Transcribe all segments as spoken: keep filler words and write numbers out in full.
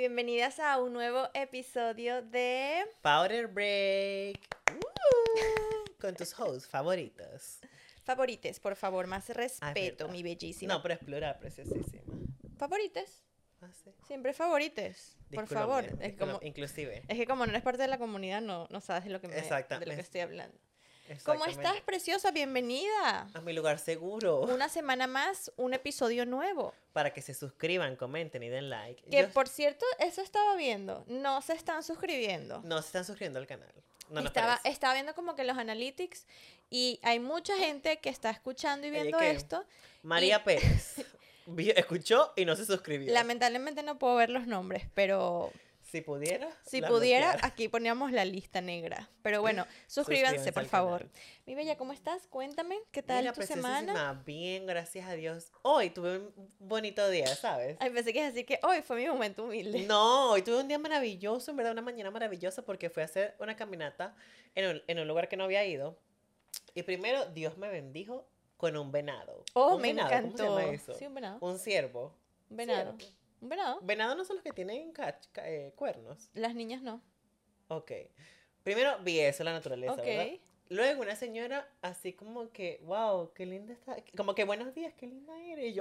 Bienvenidas a un nuevo episodio de Powder Break. Uh, con tus hosts favoritos. Favorites, por favor, más Ah, es respeto, verdad. mi bellísima. No, pero explorar, preciosísima. Favorites, Ah, sí. siempre favorites, por Discúlpame, favor. Es, discúlpame, como, inclusive. es que como no eres parte de la comunidad, no, no sabes de lo que, me, de lo Exactamente. que estoy hablando. ¿Cómo estás, Exactamente. preciosa? Bienvenida. A mi lugar seguro. Una semana más, un episodio nuevo. Para que se suscriban, comenten y den like. Que Yo- por cierto, eso estaba viendo. No se están suscribiendo. No se están suscribiendo al canal. No nos estaba, parece. estaba viendo como que los analytics y hay mucha gente que está escuchando y Oye, viendo ¿qué? esto. María y- Pérez. vi- Escuchó y no se suscribió. Lamentablemente no puedo ver los nombres, pero Si pudiera. si la pudiera, bloqueara. aquí poníamos la lista negra. Pero bueno, suscríbanse, Suscríbanse por al favor. canal. Mi bella, ¿cómo estás? Cuéntame, ¿qué tal Mira, tu semana? preciosísima, bien, gracias a Dios. Hoy tuve un bonito día, ¿sabes? Ay, pensé que es así que hoy fue mi momento humilde. No, hoy tuve un día maravilloso, en verdad, una mañana maravillosa porque fui a hacer una caminata en un, en un lugar que no había ido. Y primero, Dios me bendijo con un venado. Oh, un me venado, encantó. ¿cómo se llama eso? Sí, un venado. Un ciervo. Un venado. Ciervo. Un venado. Venado no son los que tienen cach- ca- eh, cuernos. Las niñas no. Ok. Primero vi eso, la naturaleza, Ok. ¿verdad? Luego una señora así como que, wow, qué linda está. Como que buenos días, qué linda eres. Y yo,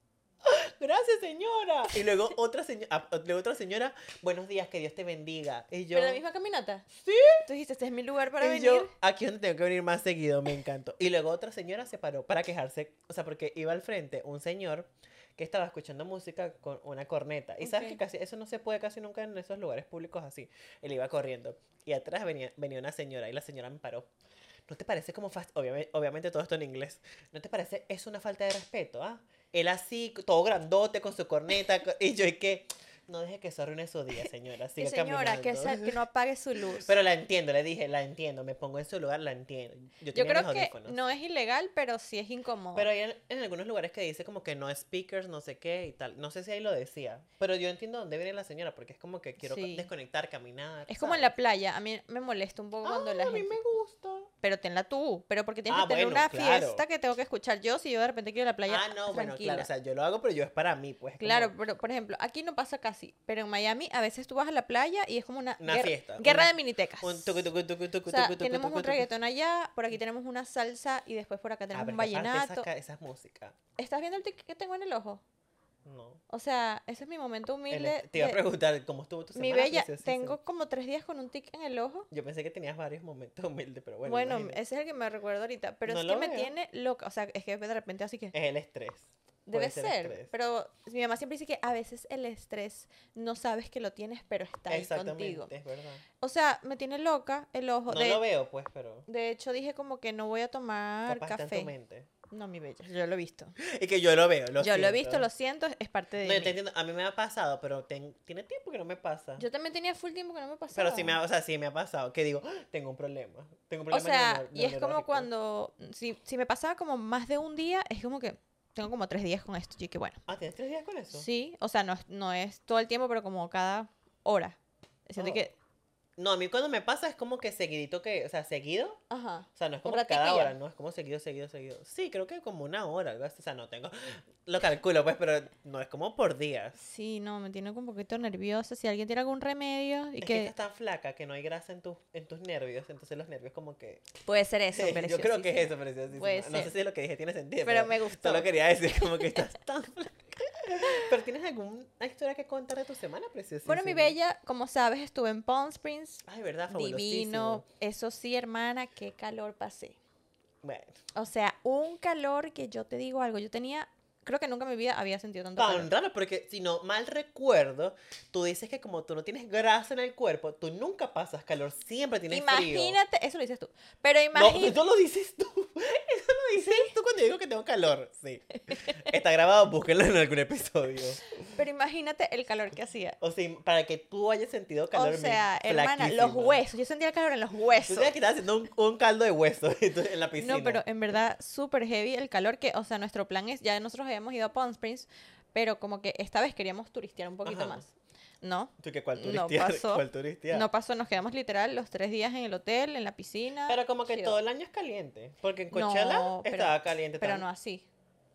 gracias señora. Y luego otra señora, luego otra señora, buenos días, que Dios te bendiga. Y yo, ¿Pero la misma caminata? Sí. Tú dijiste, este es mi lugar para y venir. yo, aquí es donde tengo que venir más seguido, me encantó. Y luego otra señora se paró para quejarse, o sea, porque iba al frente un señor que estaba escuchando música con una corneta. Y sabes Ok. que casi eso no se puede casi nunca en esos lugares públicos así. Él iba corriendo. Y atrás venía, venía una señora y la señora me paró. ¿No te parece como fast... Obviamente, obviamente todo esto en inglés. ¿No te parece es una falta de respeto, ah? Él así, todo grandote con su corneta. co- Y yo, ¿y qué? No deje que eso arruine su día, señora. Y Siga señora, que, caminando. sa- que no apague su luz. Pero la entiendo, le dije, la entiendo. Me pongo en su lugar, la entiendo. Yo, Yo tenía creo mis que audífonos. no es ilegal, pero sí es incómodo. Pero hay en, en algunos lugares que dice como que no speakers, no sé qué y tal. No sé si ahí lo decía. Pero yo entiendo dónde viene la señora, porque es como que quiero Sí. desconectar, caminar. Es como en ¿sabes? la playa. A mí me molesta un poco Ah, cuando la a mí gente... me gusta. Pero tenla tú. Pero porque tienes Ah, que tener bueno, una claro. fiesta que tengo que escuchar yo si yo de repente quiero ir a la playa Ah, no, bueno, tranquila. claro. O sea, yo lo hago, pero yo es para mí, pues. como Claro, pero por ejemplo, aquí no pasa casi. Pero en Miami a veces tú vas a la playa y es como una, Una guerra, fiesta, guerra un- de minitecas. Un tucu, tucu, tucu, tucu, O sea, tucu, tucu, tenemos tucu, un tucu. reggaetón allá, por aquí tenemos una salsa y después por acá Ah, tenemos pero un es que aparte vallenato. Esa, ca- esa música. ¿Estás viendo el tic que tengo en el ojo? No. O sea, ese es mi momento El- humilde. te iba a de- preguntar cómo estuvo tu Mi semana. bella, preciosísima. tengo como tres días con un tic en el ojo. Yo pensé que tenías varios momentos humildes, pero bueno. Bueno, imagínate. ese es el que me recuerdo ahorita. Pero No es lo que me veo. tiene loca. O sea, es que de repente así que. Es el estrés. Debe Puede ser ser. estrés. Pero mi mamá siempre dice que a veces el estrés no sabes que lo tienes, pero está ahí contigo. Exactamente, es verdad. O sea, me tiene loca el ojo. No de, lo veo, pues, pero de hecho, dije como que no voy a tomar capaz está en tu café. mente. No, mi bella, yo lo he visto. Y que yo lo veo, lo yo lo he siento. visto, lo siento, es parte de No, yo mí. te entiendo. A mí me ha pasado, pero ten- tiene tiempo que no me pasa. Yo también tenía full tiempo que no me pasaba. Pero sí me ha, o sea, sí me ha pasado. Que digo, "Ah, tengo un problema. Tengo un O problema sea, neuro- y es como neurológico". cuando, si, si me pasaba como más de un día, es como que tengo como tres días con esto. Y que bueno, Ah, ¿tienes tres días con eso? sí, o sea, no, es- no es todo el tiempo, pero como cada hora. Siento Oh. que, No, a mí cuando me pasa es como que seguidito que, o sea, seguido. ajá. O sea, no es Un como ratico cada y ya. hora, no, es como seguido, seguido, seguido. Sí, creo que como una hora, algo así. O sea, no tengo, lo calculo pues, pero no es como por días. Sí, no, me tiene un poquito nerviosa. Si alguien tiene algún remedio y Es que que... estás tan flaca que no hay grasa en tus, en tus nervios, entonces los nervios como que... Puede ser eso, Yo creo que es preciosísima. eso, preciosísima. Puede No sé ser. si lo que dije tiene sentido, Pero me gustó. Solo quería decir como que estás tan flaca. Pero ¿tienes alguna historia que contar de tu semana, preciosa? Bueno, mi bella, como sabes, estuve en Palm Springs. Ay, verdad, fabulosísimo. Divino. Eso sí, hermana, qué calor pasé. Bueno, O sea, un calor que yo te digo algo. Yo tenía, creo que nunca en mi vida había sentido tanto tan calor. raro, porque si no mal recuerdo, tú dices que como tú no tienes grasa en el cuerpo, tú nunca pasas calor, siempre tienes frío. Imagínate, eso lo dices tú. Pero No, imagínate. eso lo dices tú. Eso lo dices tú cuando yo digo que tengo calor. Sí. Está grabado, búsquenlo en algún episodio. Pero imagínate el calor que hacía. O sea, para que tú hayas sentido calor. O sea, mi- hermana, los flaquísima. huesos. Yo sentía el calor en los Tú huesos. sabes que estás haciendo un, un caldo de hueso entonces, en la piscina. No, pero en verdad, súper heavy el calor que, o sea, nuestro plan es, ya nosotros habíamos ido a Palm Springs, pero como que esta vez queríamos turistear un poquito Ajá. más. ¿No? ¿Tú qué cuál No turistear? pasó. ¿Cuál turistear? No pasó, nos quedamos literal los tres días en el hotel, en la piscina. Pero como que chill. todo el año es caliente. Porque en Coachella No, pero- estaba caliente. Pero tan- no así.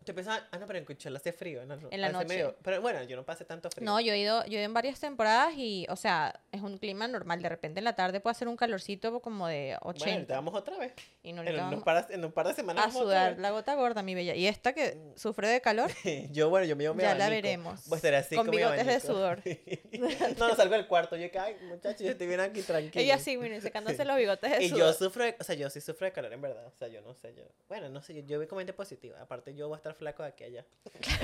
Te pensaba, ah, no, pero en Coachella hace frío, ¿no? En la Hace noche. medio- pero bueno, yo no pasé tanto frío. No, yo he ido, yo he ido en varias temporadas y, o sea, es un clima normal. De repente en la tarde puede hacer un calorcito como de Bueno, ahorita ochenta. vamos otra vez. Y no En, le unos vamos par, en un par de semanas a vamos otra sudar vez. la gota gorda, mi bella. Y esta que sufre de calor, Yo, bueno, yo me llevo mi ya la abanico. veremos. Voy a estar así Con con mi bigotes de abanico. sudor. No, no salgo del cuarto. Yo que, ay, muchachos, yo estoy bien aquí tranquilo. Ella sí, miren, secándose los bigotes de Y yo sudor. sufro, de- o sea, yo sí sufro de calor en verdad. O sea, yo no sé, yo. Bueno, no sé, yo, yo voy con mente positiva. Aparte, yo voy a estar flaco de aquí a allá.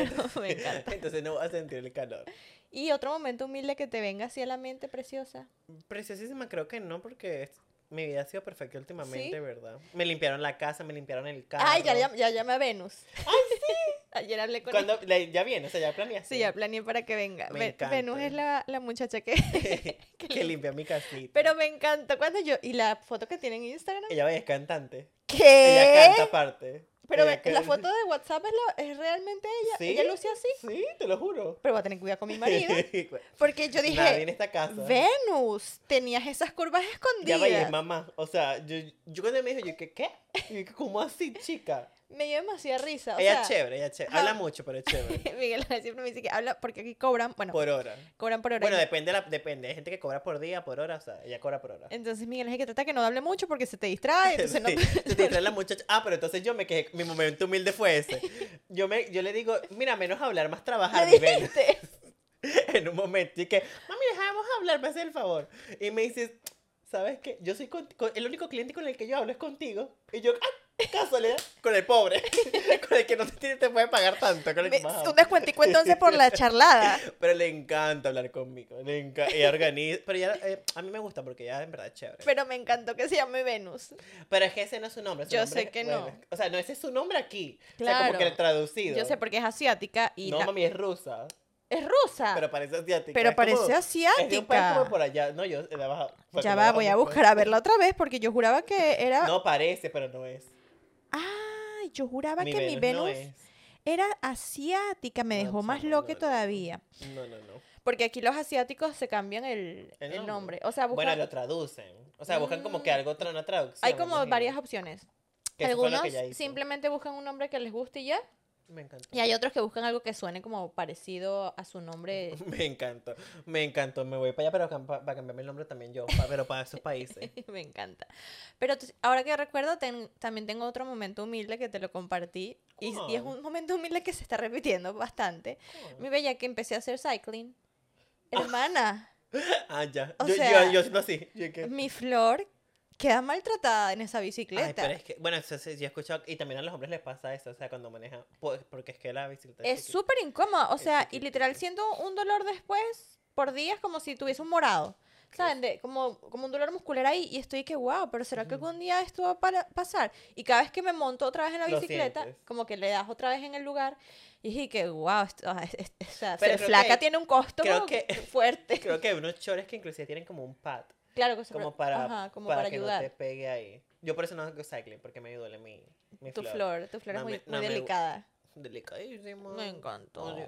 Me encanta. Entonces no voy a sentir el calor. Y otro momento humilde que te venga así a la mente, preciosa. Preciosísima, creo que no, porque es- mi vida ha sido perfecta últimamente, ¿Sí? ¿verdad? Me limpiaron la casa, me limpiaron el carro. Ay, ya, ya, ya llamé a Venus. Ay, sí. Ayer hablé con Cuando, ella. la- ya viene, o sea, ya planeaste. Sí, ya planeé para que venga. Me Ve- encanta. Venus es la, la muchacha que... que, lim- limpia mi casita. Pero me encanta cuando yo... ¿Y la foto que tiene en Instagram? Ella vaya, es cantante. ¿Qué? Ella canta aparte. Pero Ella ve- can- la foto de WhatsApp es, la- es realmente ella. ¿Sí? Ella luce así. Sí, te lo juro. Pero voy a tener que cuidar con mi marido. Porque yo Nadie en dije, esta casa. Venus, tenías esas curvas Ya escondidas. vaya, mamá. O sea, yo, yo cuando me dijo, yo, ¿qué? ¿Qué? Y yo, ¿cómo así, chica? Me dio demasiada risa. O ella sea, es chévere, ella es chévere. ajá. Habla mucho, pero es chévere. Miguel siempre me dice que habla porque aquí cobran, bueno, Por hora. cobran por hora. Bueno, depende, la, depende. Hay gente que cobra por día, por hora. O sea, ella cobra por hora. Entonces Miguel es el que trata que no hable mucho porque se te distrae, entonces no Sí, se te trae la muchacha. Ah, pero entonces yo me quejé. Mi momento humilde fue ese. Yo, me, yo le digo, mira, menos hablar, más trabajar, le mi Venus. dijiste. En un momento. Y que, mami, dejamos hablar, me hace el favor. Y me dices, ¿sabes qué? Yo soy con- con- el único cliente con el que yo hablo es contigo. Y yo, ¡ah! Casualidad. Con el pobre. Con el que no te, tiene- te puede pagar tanto. Con el que Me- más Un hablo. descuentico entonces por la charlada. Pero le encanta hablar conmigo. Le encanta. Ella organiza. Pero ella, eh, a mí me gusta porque ella en verdad es chévere. Pero me encantó que se llame Venus. Pero es que ese no es su nombre. su Yo nombre sé es- que bueno, no. O sea, no, ese es su nombre aquí. O sea, Claro. como que el traducido. Yo sé porque es asiática y No, la- mami, es rusa. es rusa. Pero parece asiática. Pero es como- parece Es de un país asiática. como por allá. No, yo la baja. fue Ya que va, la voy a bajamos, buscar a verla otra vez porque yo juraba que era. pues. No parece, pero no es. Ay, yo juraba Mi que mi Venus no Venus es. era asiática. Me No, dejó más chama, loca no, no. todavía. No, no, no. Porque aquí los asiáticos se cambian el, El el nombre. nombre. O sea, buscan, Bueno, lo traducen. O sea, buscan como que Mm. algo, otra una traducción. hay me como imagino. varias opciones. Que eso fue lo Algunos que ella hizo. simplemente buscan un nombre que les guste y ya. Me encantó. Y hay otros que buscan algo que suene como parecido a su nombre. Me encantó. Me encantó. Me voy para allá, pero para, para cambiarme el nombre también yo. pa- pero para esos países. Me encanta. Pero tú- ahora que recuerdo, ten- también tengo otro momento humilde que te lo compartí. Y, y es ¿Cuál? un momento humilde que se está repitiendo bastante. Mi bella, que empecé a hacer cycling. Hermana, Ah, ya. O yo, sea, yo, yo siento así. Yo que- mi flor queda maltratada en esa Ay, bicicleta. pero es que, bueno, eso sí, yo he escuchado, y también a los hombres les pasa eso, o sea, cuando manejan, pues, porque es que la bicicleta Es chiquita. súper incómoda. O Es sea, y chiquitita. literal siento un dolor después por días como si tuviese un morado. ¿Saben? De, como, como un dolor muscular ahí. Y estoy que, wow, pero ¿será que algún día esto va a para- pasar? Y cada vez que me monto otra vez en la Lo bicicleta, sientes. como que le das otra vez en el lugar. Y dije que, wow, esto, ah, es- es- o sea, Pero ser creo flaca que- tiene un costo creo que- fuerte. Creo que hay unos chores que inclusive tienen como un pad, Claro que se como re- para, ajá, como para, para que ayudar. no te pegue ahí. Yo por eso no hago cycling, porque me duele mi, mi Tu flor. flor, tu flor No es muy, me- muy no me gu- delicada. Delicadísimo. Me encantó. Oye,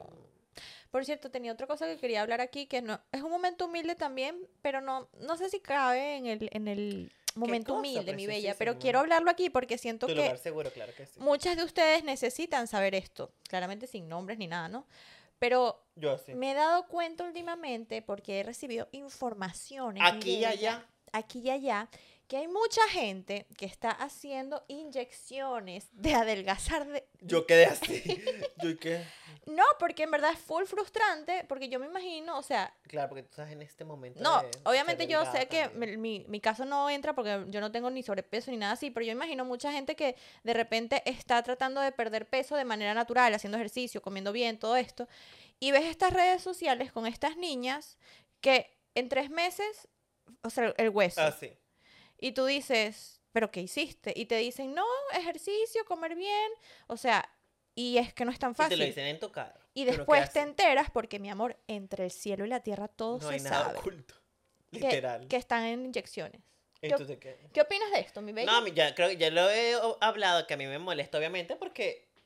Por cierto, tenía otra cosa que quería hablar aquí, que no es un momento humilde también, pero no, no sé si cabe en el, en el momento cosa, humilde, mi bella, pero preciosísima? quiero hablarlo aquí porque siento Tu que lugar seguro, claro que sí. muchas de ustedes necesitan saber esto, claramente sin nombres ni nada, ¿no? Pero Yo sí. me he dado cuenta últimamente, porque he recibido informaciones. mi Aquí y bella, allá. Aquí y allá, que hay mucha gente que está haciendo inyecciones de adelgazar de... Yo quedé así. Yo qué. No, porque en verdad es full frustrante, porque yo me imagino, o sea, Claro, porque tú estás en este momento. no, de obviamente ser yo delgada sé que también. mi, mi, mi caso no entra porque yo no tengo ni sobrepeso ni nada así, pero yo imagino mucha gente que de repente está tratando de perder peso de manera natural, haciendo ejercicio, comiendo bien, todo esto, y ves estas redes sociales con estas niñas que en tres meses, o sea, el hueso, Ah, sí. y tú dices, ¿pero qué hiciste? Y te dicen, no, ejercicio, comer bien, o sea, y es que no es tan Y te lo fácil. dicen en tu cara. Y Pero ¿qué después te haces? enteras, porque mi amor, entre el cielo y la tierra todo No se hay nada sabe. oculto. que- Literal. Que, están en inyecciones. Entonces, ¿qué? ¿Qué opinas de esto, mi bella? No, mi- ya creo que ya lo he o- hablado, que a mí me molesta, obviamente, porque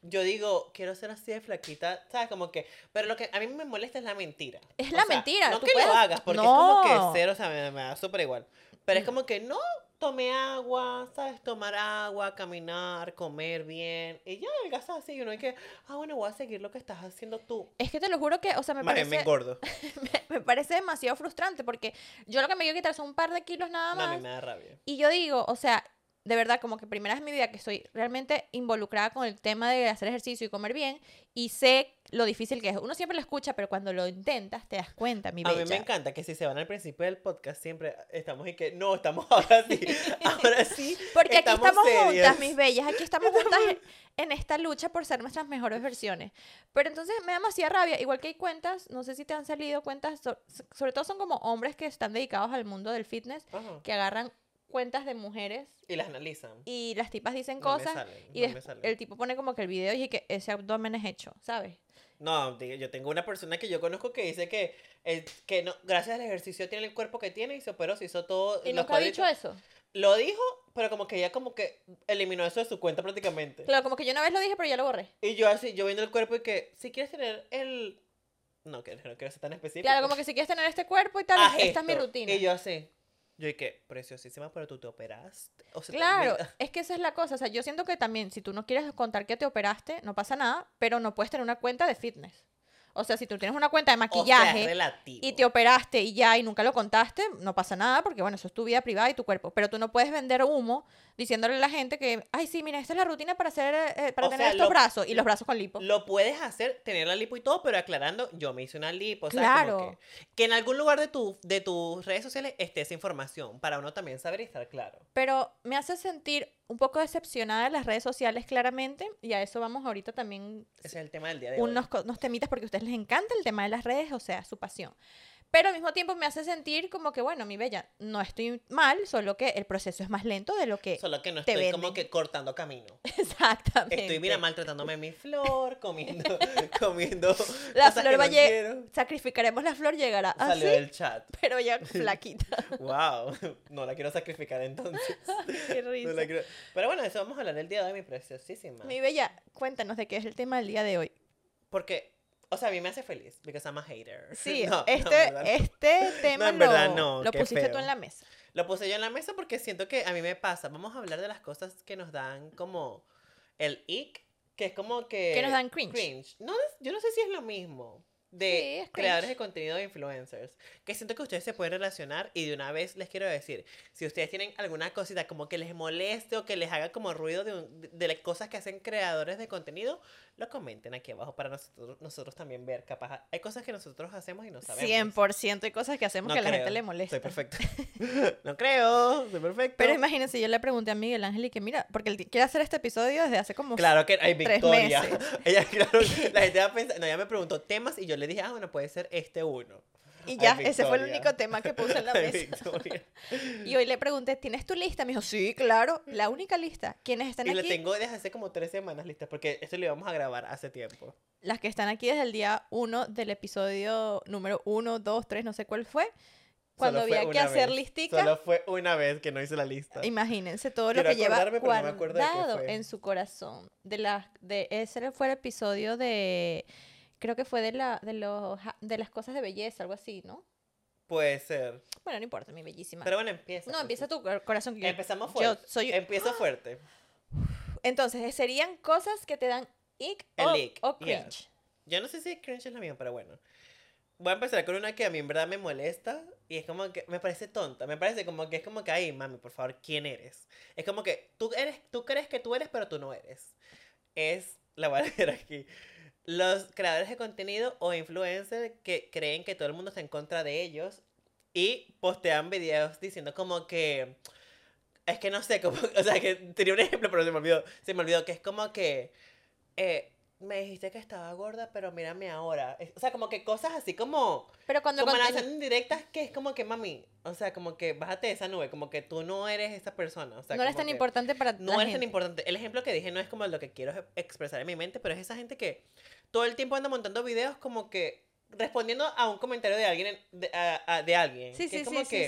yo digo, quiero ser así de flaquita, ¿sabes? Como que, pero lo que a mí me molesta es la mentira. Es O la sea, mentira. no tú que puedes... lo hagas, porque no. es como que cero, o sea, me, me da súper igual. Pero es como que no, tomé agua, ¿sabes? Tomar agua, caminar, comer bien. Y ya, adelgazas así. Y uno hay que, ah, bueno, voy a seguir lo que estás haciendo tú. Es que te lo juro que, o sea, me Más bien, me parece, engordo. me, me parece demasiado frustrante porque yo lo que me quiero quitar son un par de kilos nada No, a mí más. me da rabia. Y yo digo, o sea, de verdad, como que primera vez en mi vida que estoy realmente involucrada con el tema de hacer ejercicio y comer bien y sé lo difícil que es. Uno siempre lo escucha, pero cuando lo intentas te das cuenta, mi A bella. mí me encanta que si se van al principio del podcast siempre estamos y que no, estamos ahora sí, ahora sí. Porque aquí estamos serias. juntas, mis bellas, aquí estamos juntas en, en esta lucha por ser nuestras mejores versiones. Pero entonces me da demasiada rabia, igual que hay cuentas, no sé si te han salido cuentas, so- sobre todo son como hombres que están dedicados al mundo del fitness, Ajá. que agarran cuentas de mujeres Y las analizan. y las tipas dicen No me cosas salen, y no des- me salen. el tipo pone como que el video y que ese abdomen es hecho, ¿sabes? No, digo, yo tengo una persona que yo conozco que dice que, eh, que no, gracias al ejercicio tiene el cuerpo que tiene y se operó, se hizo todo. Y los nunca ha dicho cuadritos. eso. Lo dijo, pero como que ella como que eliminó eso de su cuenta prácticamente. Claro, como que yo una vez lo dije, pero ya lo borré. Y yo así, yo viendo el cuerpo y que, si quieres tener el... No, que no quiero ser tan específico. Claro, como que si quieres tener este cuerpo y tal, Haz esta es mi esto. rutina. Y yo así, yo y que, preciosísima, pero tú te operaste. O se te Claro, olvida. es que esa es la cosa. O sea, yo siento que también, si tú no quieres contar que te operaste, no pasa nada, pero no puedes tener una cuenta de fitness. O sea, si tú tienes una cuenta de O sea, maquillaje es relativo. y te operaste y ya y nunca lo contaste, no pasa nada porque, bueno, eso es tu vida privada y tu cuerpo. Pero tú no puedes vender humo diciéndole a la gente que, ay, sí, mira, esta es la rutina para hacer, eh, para O tener sea, estos lo- brazos y los brazos con lipo. Lo puedes hacer, tener la lipo y todo, pero aclarando, yo me hice una lipo, ¿sabes? Claro. Como que, que en algún lugar de, tu, de tus redes sociales esté esa información, para uno también saber y estar claro. Pero me hace sentir un poco decepcionada de las redes sociales, claramente, y a eso vamos ahorita también Ese es el tema del día de hoy. unos, co- unos temitas porque a ustedes les encanta el tema de las redes, o sea, su pasión. Pero al mismo tiempo me hace sentir como que, bueno, mi bella, no estoy mal, solo que el proceso es más lento de lo que... Solo que no te estoy como venden. que cortando camino. Exactamente. Estoy, mira, maltratándome mi flor, comiendo, comiendo La cosas flor que va a no lle- quiero. Sacrificaremos la flor, llegará así, Salió del chat. pero ya flaquita. Wow, no la quiero sacrificar entonces. Qué No risa. la quiero- Pero bueno, eso vamos a hablar el día de hoy, mi preciosísima. Mi bella, cuéntanos de qué es el tema del día de hoy. Porque, o sea, a mí me hace feliz, because I'm a hater. Sí, No, no, este, en verdad no. este tema en verdad lo, no, lo qué pusiste tú feo. en la mesa. Lo puse yo en la mesa porque siento que a mí me pasa. Vamos a hablar de las cosas que nos dan como el ick, que es como que... Que nos dan cringe. No, es- yo no sé si es lo mismo Sí, de es creadores cringe. de contenido de influencers, que siento que ustedes se pueden relacionar y de una vez les quiero decir, si ustedes tienen alguna cosita como que les moleste o que les haga como ruido de, un- de, de las cosas que hacen creadores de contenido, lo comenten aquí abajo para nosotros, nosotros también ver. Capaz hay cosas que nosotros hacemos y no sabemos. cien por ciento hay cosas que hacemos No que a la creo. gente le molesta. Soy perfecto. No creo, soy perfecto. Pero imagínense, yo le pregunté a Miguel Ángel y que mira, porque él quiere hacer este episodio desde hace como... Claro que hay tres Victoria. meses. Ella, claro, la gente va a pensar, no, ella me preguntó temas y yo le dije, ah, bueno, puede ser este uno. Y Ay, ya, ese fue el Victoria. único tema que puse en la Ay, mesa. Victoria. Y hoy le pregunté, ¿tienes tu lista? Me dijo, sí, claro, la única lista. ¿Quiénes están Y la aquí? tengo desde hace como tres semanas lista, porque esto lo íbamos a grabar hace tiempo. Las que están aquí desde el día uno del episodio número uno, dos, tres, no sé cuál fue. Cuando Solo fue había que una hacer vez. listica. Solo fue una vez que no hice la lista. Imagínense todo Quiero lo que lleva acordarme, pero no me acuerdo de qué guardado fue. en su corazón. De la, de, ese fue el episodio de, creo que fue de, la, de, los, ja- de las cosas de belleza, algo así, ¿no? Puede ser. Bueno, no importa, mi bellísima. Pero bueno, empieza. no, pues, empieza sí. tu cor- corazón. que yo- Empezamos yo fuerte. soy... Empieza fuerte. Entonces, serían cosas que te dan ick El o, ick, o yeah. cringe. Yo no sé si cringe es la mía, pero bueno. Voy a empezar con una que a mí en verdad me molesta y es como que me parece tonta. Me parece como que es como que, ay, mami, por favor, ¿quién eres? Es como que tú eres, tú crees que tú eres, pero tú no eres. Es, la voy a leer aquí. Los creadores de contenido o influencers que creen que todo el mundo está en contra de ellos y postean videos diciendo como que... Es que no sé, como, o sea, que tenía un ejemplo, pero se me olvidó. Se me olvidó que es como que... eh, me dijiste que estaba gorda, pero mírame ahora. Es- o sea, como que cosas así como... Pero cuando el Como contenido- lanzando indirectas que es como que, mami, o sea, como que bájate de esa nube, como que tú no eres esa persona. O sea, no eres como tan que importante para No la eres tan gente. importante. El ejemplo que dije no es como lo que quiero e- expresar en mi mente, pero es esa gente que todo el tiempo anda montando videos como que respondiendo a un comentario de alguien, en- de, a- a- de alguien. Sí, que sí, es como sí, que, sí, sí.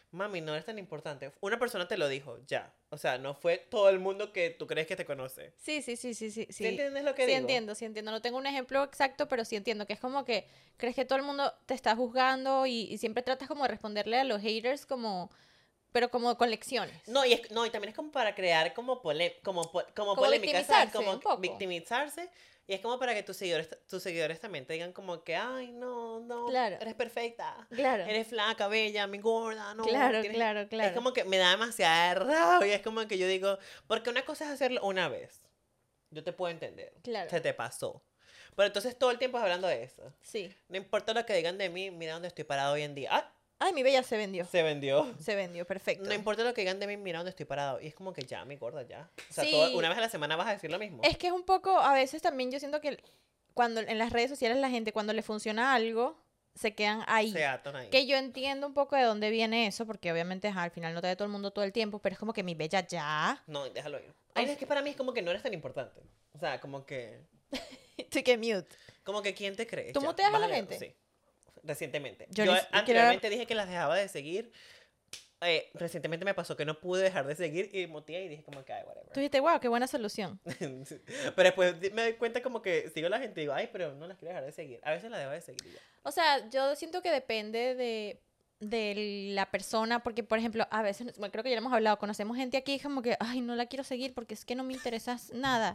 mami, no eres tan importante. Una persona te lo dijo, ya. O sea, no fue todo el mundo que tú crees que te conoce. Sí, sí, sí, sí, sí. ¿Sí, entiendes lo que sí digo? entiendo, sí entiendo. No tengo un ejemplo exacto, pero sí entiendo que es como que crees que todo el mundo te está juzgando y, y siempre tratas como de responderle a los haters como, pero como con lecciones. No, y, es, no, y también es como para crear como, pole, como, po- como, Como polémica, ¿sabes? victimizarse Como un poco. victimizarse. Y es como para que tus seguidores, tus seguidores también te digan como que, ay, no, no, Claro. eres perfecta. Claro. Eres flaca, bella, mi gorda, no. Claro, tienes-". claro, claro. Es como que me da demasiada rabia. Es como que yo digo, porque una cosa es hacerlo una vez. Yo te puedo entender. Claro. Se te pasó. Pero entonces todo el tiempo es hablando de eso. Sí. No importa lo que digan de mí, mira dónde estoy parado hoy en día. Ah, Ay, mi bella se vendió. se vendió. Se vendió, perfecto. No importa lo que digan de mí, mira dónde estoy parado. Y es como que ya, mi gorda, ya. O sea, Sí. todo- una vez a la semana vas a decir lo mismo. Es que es un poco, a veces también yo siento que cuando en las redes sociales la gente cuando le funciona algo, se quedan ahí. Se atan ahí. Que yo entiendo un poco de dónde viene eso, porque obviamente ajá, al final no te ve todo el mundo todo el tiempo, pero es como que mi bella ya. No, déjalo ir. Ay, es que para mí es como que no eres tan importante. O sea, como que... Estoy que mute. Como que ¿quién te cree? ¿Tú Ya, muteas a la bájale, gente? Sí. Recientemente. Yo Yo, ni- yo quiero- anteriormente dije que las dejaba de seguir. Eh, recientemente me pasó que no pude dejar de seguir y muteé y dije como que, ay, whatever. Tú dijiste, wow, qué buena solución. Pero después di- me doy cuenta como que sigo a la gente y digo, ay, pero no las quiero dejar de seguir. A veces las dejo de seguir y ya. O sea, yo siento que depende de, de la persona, porque por ejemplo, a veces, bueno, creo que ya lo hemos hablado, conocemos gente aquí como que, ay, no la quiero seguir porque es que no me interesas nada.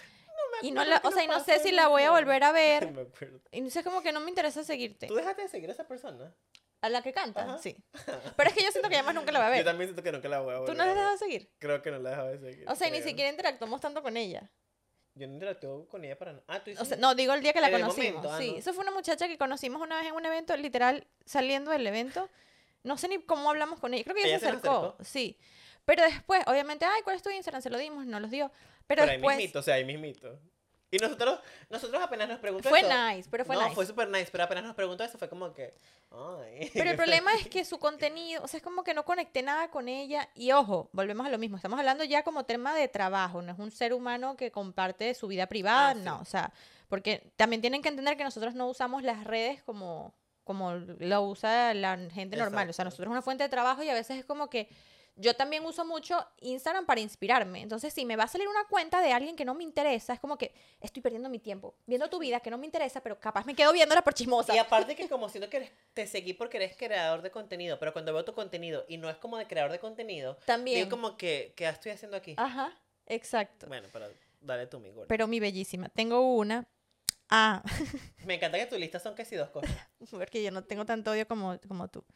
Y no la, o sea, y no sé si la voy a volver a ver. Me acuerdo. Y no sé, como que no me interesa seguirte. ¿Tú dejaste de seguir a esa persona? ¿A la que canta? Ajá. Sí. Pero es que yo siento que ya más nunca la voy a Yo ver. también siento que nunca la voy a ¿Tú volver no a la has ver. dejado de seguir? Creo que no la he dejado de seguir. O sea, y ni creo. siquiera interactuamos tanto con ella. Yo no interactúo con ella para nada. Ah, tú dices. O sea, no, digo el día que la En el conocimos. momento, ah, sí, no. eso fue una muchacha que conocimos una vez en un evento, literal, saliendo del evento. No sé ni cómo hablamos con ella. Creo que ella, ¿Ella se se nos acercó. acercó? Sí. Pero después, obviamente, ay, ¿cuál es tu Instagram? Se lo dimos, no los dio. Pero, Pero ahí después mismito, o sea, ahí mismito. Y nosotros, nosotros apenas nos preguntó fue eso. nice, pero fue no, nice. fue super nice, pero apenas nos preguntó eso fue como que, ay. Pero el problema es que su contenido, o sea, es como que no conecté nada con ella. Y ojo, volvemos a lo mismo. Estamos hablando ya como tema de trabajo. No es un ser humano que comparte su vida privada. Ah, sí. No, o sea, porque también tienen que entender que nosotros no usamos las redes como, como lo usa la gente normal. O sea, Exacto. nosotros es una fuente de trabajo y a veces es como que yo también uso mucho Instagram para inspirarme. Entonces, si me va a salir una cuenta de alguien que no me interesa, es como que estoy perdiendo mi tiempo viendo tu vida que no me interesa, pero capaz me quedo viéndola por chismosa. Y aparte que como siento que eres- te seguí porque eres creador de contenido, pero cuando veo tu contenido y no es como de creador de contenido, También. digo como que, ¿qué estoy haciendo aquí? Ajá, exacto. Bueno, pero dale tú, mi gorda. Pero mi bellísima, tengo una. Ah, Me encanta que tu lista son casi dos cosas. porque yo no tengo tanto odio como, como tú.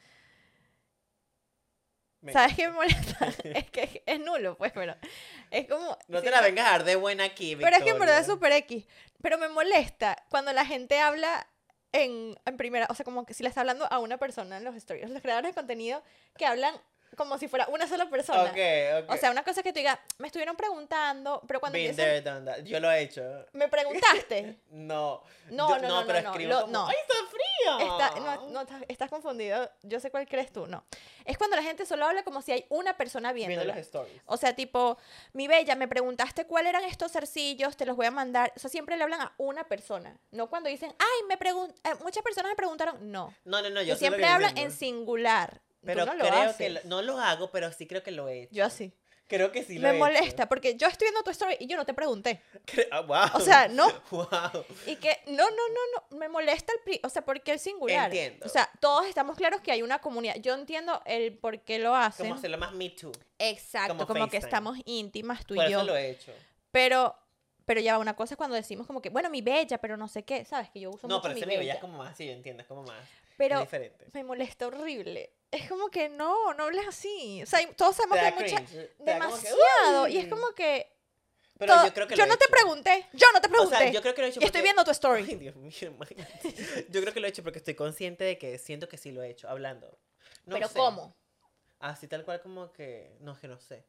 Me ¿Sabes qué encanta. me molesta? Es que es, es nulo, pues, pero es como... No te siento- la vengas a dar de buena aquí, Pero es que en verdad es Victoria. súper X. Pero me molesta cuando la gente habla en, en primera, o sea, como que si le está hablando a una persona en los stories. Los creadores de contenido que hablan como si fuera una sola persona. Ok, ok. O sea, una cosa que tú digas, me estuvieron preguntando, pero cuando Been empiezan, there, done that. Yo lo he hecho. me preguntaste. No. No, Yo- no, no, pero no, no, escribo lo- como, no. ¡ay, está frío! Está, no, no, estás, estás confundido. Yo sé cuál crees tú, no. Es cuando la gente solo habla como si hay una persona Viendo viéndola. los stories. O sea, tipo, mi bella, me preguntaste cuáles eran estos zarcillos, te los voy a mandar. O sea, siempre le hablan a una persona. No cuando dicen, ay, me pregun eh, muchas personas me preguntaron. No. No, no, no, Y yo sé lo siempre que hablan entiendo. en singular. Pero Tú no lo creo haces. que lo- no lo hago, pero sí creo que lo he hecho. Yo así. Creo que sí lo me he molesta, porque yo estoy viendo tu story y yo no te pregunté. hecho. Ah, wow. O sea, no. Wow. Y que, no, no, no, no, me molesta el, pri- o sea, porque el singular. Entiendo. O sea, todos estamos claros que hay una comunidad. Yo entiendo el por qué lo hacen. Como hacerlo más Me Too. Exacto, como como, que FaceTime. estamos íntimas tú Por y yo. eso lo he hecho. Pero, pero ya va, una cosa es cuando decimos como que, bueno, mi bella, pero no sé qué, ¿sabes? Que yo uso No, mucho pero mi ese bella. nivel ya es como más, sí, yo entiendo, es como más. Pero es diferente. me molesta horrible. Es como que no, no hables así. O sea, hay- todos sabemos Te que da hay mucha... cringe, te da como que, Demasiado. Y es "Uy". como que... Pero todo- yo creo que lo he no te hecho. pregunté. Yo no te O pregunté. sea, yo creo que lo he hecho Y estoy porque- viendo tu Ay, story. Dios mío, imagínate. Yo creo que lo he hecho porque estoy consciente de que siento que sí lo he hecho, hablando. No pero sé. ¿cómo? Así tal cual como que, no, es que no sé.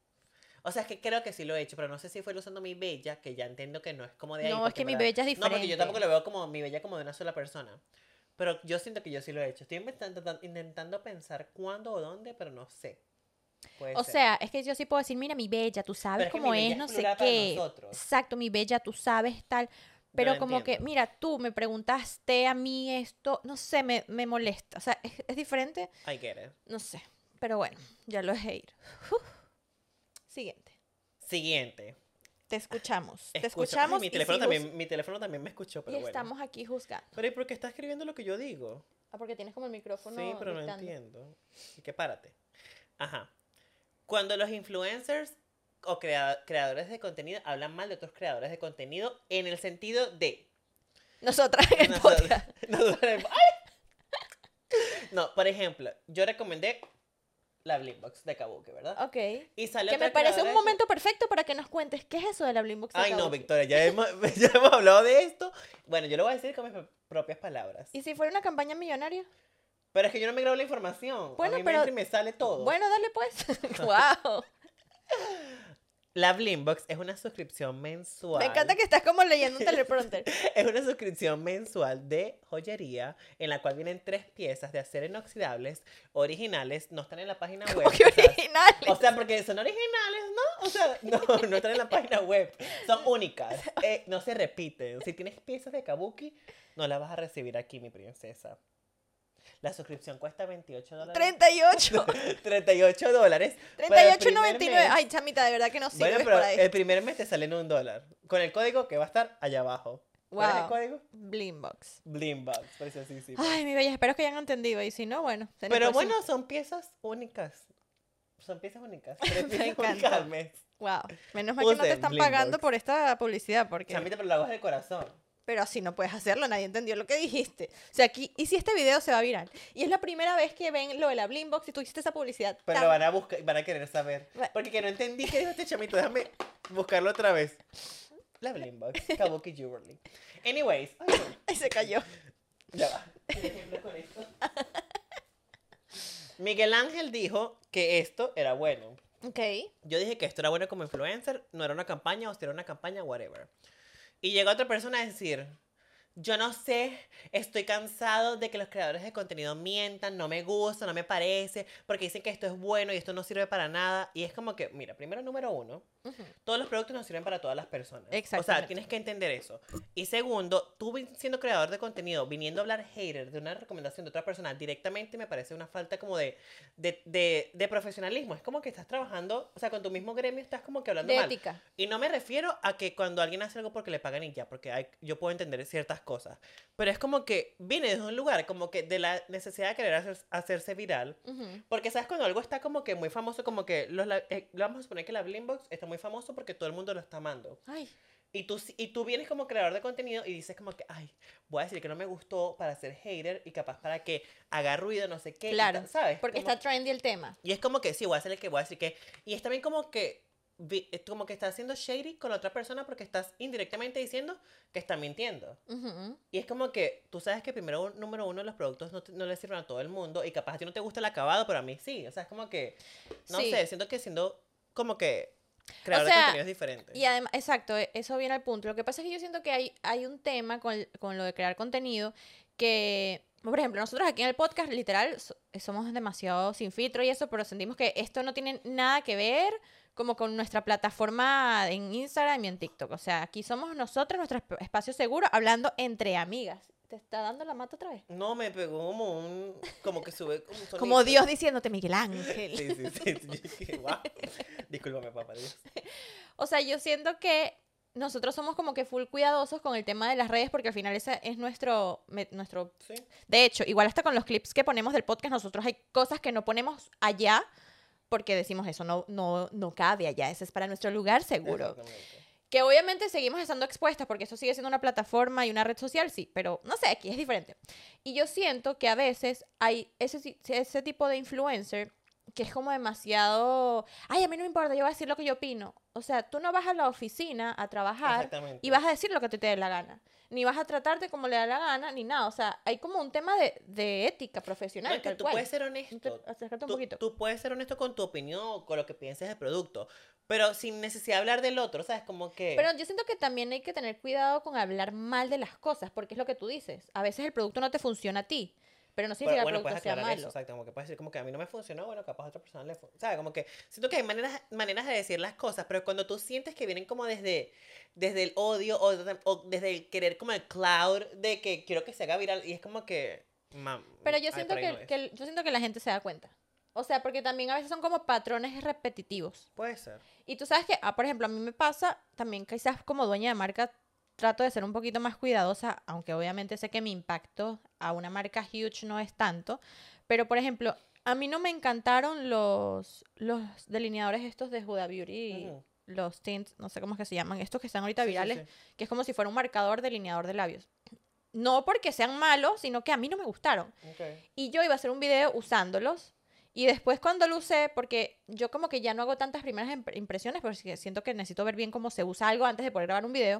O sea, es que creo que sí lo he hecho, pero no sé si fue usando mi bella, que ya entiendo que no es como de ahí. No, es porque que en mi verdad- bella es No, porque yo diferente. tampoco lo veo como mi bella como de una sola persona. Pero yo siento que yo sí lo he hecho. Estoy intentando, intentando pensar cuándo o dónde, pero no sé. Puede O ser. sea, es que yo sí puedo decir, mira, mi bella, tú Pero sabes es que cómo mi bella es, es no sé plural para qué. nosotros. Exacto, mi bella, tú sabes tal. Pero lo como que, entiendo. mira, tú me preguntaste a mí esto, no sé, me, me molesta. O sea, es, es diferente, I get it. no sé. Pero bueno, ya lo dejé ir. Uf. Siguiente. Siguiente. Te escuchamos. Te Escucha- escuchamos Ay, mi y teléfono sí también, juz- mi teléfono también me escuchó, pero y bueno. estamos aquí juzgando. Pero ¿y por qué está escribiendo lo que yo digo? Ah, porque tienes como el micrófono Sí, pero no dictando. entiendo. Así que párate. Ajá. Cuando los influencers o crea- creadores de contenido hablan mal de otros creadores de contenido en el sentido de... Nosotras en el Nosotros- podcast. nosotros- ¡Ay! No, por ejemplo, yo recomendé la Blinkbox de Kabuki, ¿verdad? Ok. Y sale Que otra me parece un creadora de- momento perfecto para que nos cuentes qué es eso de la Blinkbox. de Ay, no, Kabuki? Victoria, ya hemos, ya hemos hablado de esto. Bueno, yo lo voy a decir con mis pro- propias palabras. ¿Y si fuera una campaña millonaria? Pero es que yo no me grabo la información. Bueno, a mí pero- me entra y me sale todo. Bueno, dale pues. Wow. La Blinkbox es una suscripción mensual. Me encanta que estás como leyendo un teleprompter. Es una suscripción mensual de joyería en la cual vienen tres piezas de acero inoxidables originales. No están en la página web. Como que o sea, originales. O sea, porque son originales, ¿no? O sea, no, no están en la página web. Son únicas. Eh, no se repiten. Si tienes piezas de Kabuki, no las vas a recibir aquí, mi princesa. La suscripción cuesta veintiocho dólares. treinta y ocho. treinta y ocho dólares. treinta y Pero el ocho primer noventa y nueve. mes- Ay, chamita, de verdad que no sirves Bueno, pero por ahí. el primer mes te sale en un dólar. Con el código que va a estar allá abajo. ¿Cuál es el Wow. código? Blinkbox. Blinkbox, preciosísimo. Ay, mi bella, espero que hayan entendido. Y si no, bueno. en el Pero próximo- bueno, son piezas únicas. Son piezas únicas. Tres Me piezas encantó. únicas al mes. Wow. Menos mal que no te Usen están Blinkbox. pagando por esta publicidad, porque... Chamita, pero la voz del corazón. Pero así no puedes hacerlo, nadie entendió lo que dijiste. O sea, aquí, y si este video se va viral, y es la primera vez que ven lo de la Blinkbox y tú hiciste esa publicidad. Pero tan- lo van a buscar, van a querer saber. Va- Porque que no entendí qué dijo este chamito. Déjame buscarlo otra vez. La Blinkbox. Kabuki Jewelry. Anyways. Ay, no. Ay, se cayó. Ya va. Por ejemplo, con esto. Miguel Ángel dijo que esto era bueno. Ok. Yo dije que esto era bueno como influencer, no era una campaña, o si era una campaña, whatever. Y llega otra persona a decir, yo no sé, estoy cansado de que los creadores de contenido mientan, no me gusta, no me parece, porque dicen que esto es bueno y esto no sirve para nada. Y es como que, mira, primero, número uno, Ujú. todos los productos no sirven para todas las personas. O sea, Exactamente. tienes que entender eso. Y segundo, tú vi- siendo creador de contenido, viniendo a hablar hater de una recomendación de otra persona directamente, me parece una falta como de, de, de, de profesionalismo. Es como que estás trabajando, o sea, con tu mismo gremio estás como que hablando De mal. ética. Y no me refiero a que cuando alguien hace algo porque le pagan y ya, porque hay, yo puedo entender ciertas cosas. Pero es como que viene desde un lugar como que de la necesidad de querer hacer- hacerse viral. Ujú. Porque, ¿sabes? Cuando algo está como que muy famoso, como que los, la- eh, vamos a suponer que la Blinkbox está muy famoso porque todo el mundo lo está amando. Ay, Y tú, si- y tú vienes como creador de contenido y dices como que, ay, voy a decir que no me gustó para ser hater y capaz para que haga ruido, no sé qué. y claro. tal, ¿sabes? Porque Como- está trendy el tema. Y es como que, sí, voy a hacer el que voy a decir que... Y es también como que, vi- es como que estás haciendo shady con la otra persona porque estás indirectamente diciendo que está mintiendo. Ujú. Y es como que tú sabes que primero, un- número uno, los productos no, te- no le sirven a todo el mundo y capaz a ti no te gusta el acabado, pero a mí sí. O sea, es como que, no Sí. sé, siento que siendo como que creador sea, de contenido es diferente. Y además, exacto, e- eso viene al punto. Lo que pasa es que yo siento que hay, hay un tema con, el- con lo de crear contenido que, por ejemplo, nosotros aquí en el podcast, literal, so- somos demasiado sin filtro y eso, pero sentimos que esto no tiene nada que ver como con nuestra plataforma en Instagram y en TikTok. O sea, aquí somos nosotros, nuestro esp- espacio seguro, hablando entre amigas. ¿Te está dando la mata otra vez? No, me pegó como un, como que sube como un Como sonito. Dios diciéndote, Miguel Ángel. Sí, sí, sí. sí, yo dije, "Guau". Discúlpame, papá Dios. O sea, yo siento que nosotros somos como que full cuidadosos con el tema de las redes porque al final ese es nuestro, me- nuestro... Sí. De hecho, igual hasta con los clips que ponemos del podcast, nosotros hay cosas que no ponemos allá porque decimos eso, no, no, no cabe allá, ese es para nuestro lugar seguro. Exactamente. Que obviamente seguimos estando expuestas porque eso sigue siendo una plataforma y una red social, sí, pero no sé, aquí es diferente. Y yo siento que a veces hay ese, si- ese tipo de influencer que es como demasiado, ay, a mí no me importa, yo voy a decir lo que yo opino. O sea, tú no vas a la oficina a trabajar Exactamente. y vas a decir lo que a ti te dé la gana. Ni vas a tratarte como le da la gana, ni nada. O sea, hay como un tema de, de ética profesional. No, es que tal tú cual. puedes ser honesto. Ent- Acércate un Tú, poquito. tú puedes ser honesto con tu opinión o con lo que pienses del producto, pero sin necesidad de hablar del otro, ¿sabes? Como que... Pero yo siento que también hay que tener cuidado con hablar mal de las cosas, porque es lo que tú dices. A veces el producto no te funciona a ti, pero no Pero, significa que bueno, el puedes producto sea aclarar eso, malo. exacto, como que puedes decir como que a mí no me funcionó, bueno, capaz a otra persona le funciona, ¿sabes? Como que siento que hay maneras, maneras de decir las cosas, pero cuando tú sientes que vienen como desde, desde el odio o, de- o desde el querer como el cloud de que quiero que se haga viral y es como que... mam, Pero yo ay, siento por ahí que, no es. que el- yo siento que la gente se da cuenta. O sea, porque también a veces son como patrones repetitivos. Puede ser. Y tú sabes que, ah, por ejemplo, a mí me pasa también quizás como dueña de marca trato de ser un poquito más cuidadosa, aunque obviamente sé que mi impacto a una marca huge no es tanto, pero por ejemplo, a mí no me encantaron los, los delineadores estos de Huda Beauty, Ujú. los tints, no sé cómo es que se llaman, estos que están ahorita Sí, sí, virales, sí. que es como si fuera un marcador delineador de labios. No porque sean malos, sino que a mí no me gustaron. Ok. Y yo iba a hacer un video usándolos. Y después cuando lo usé, porque yo como que ya no hago tantas primeras imp- impresiones, porque siento que necesito ver bien cómo se usa algo antes de poder grabar un video.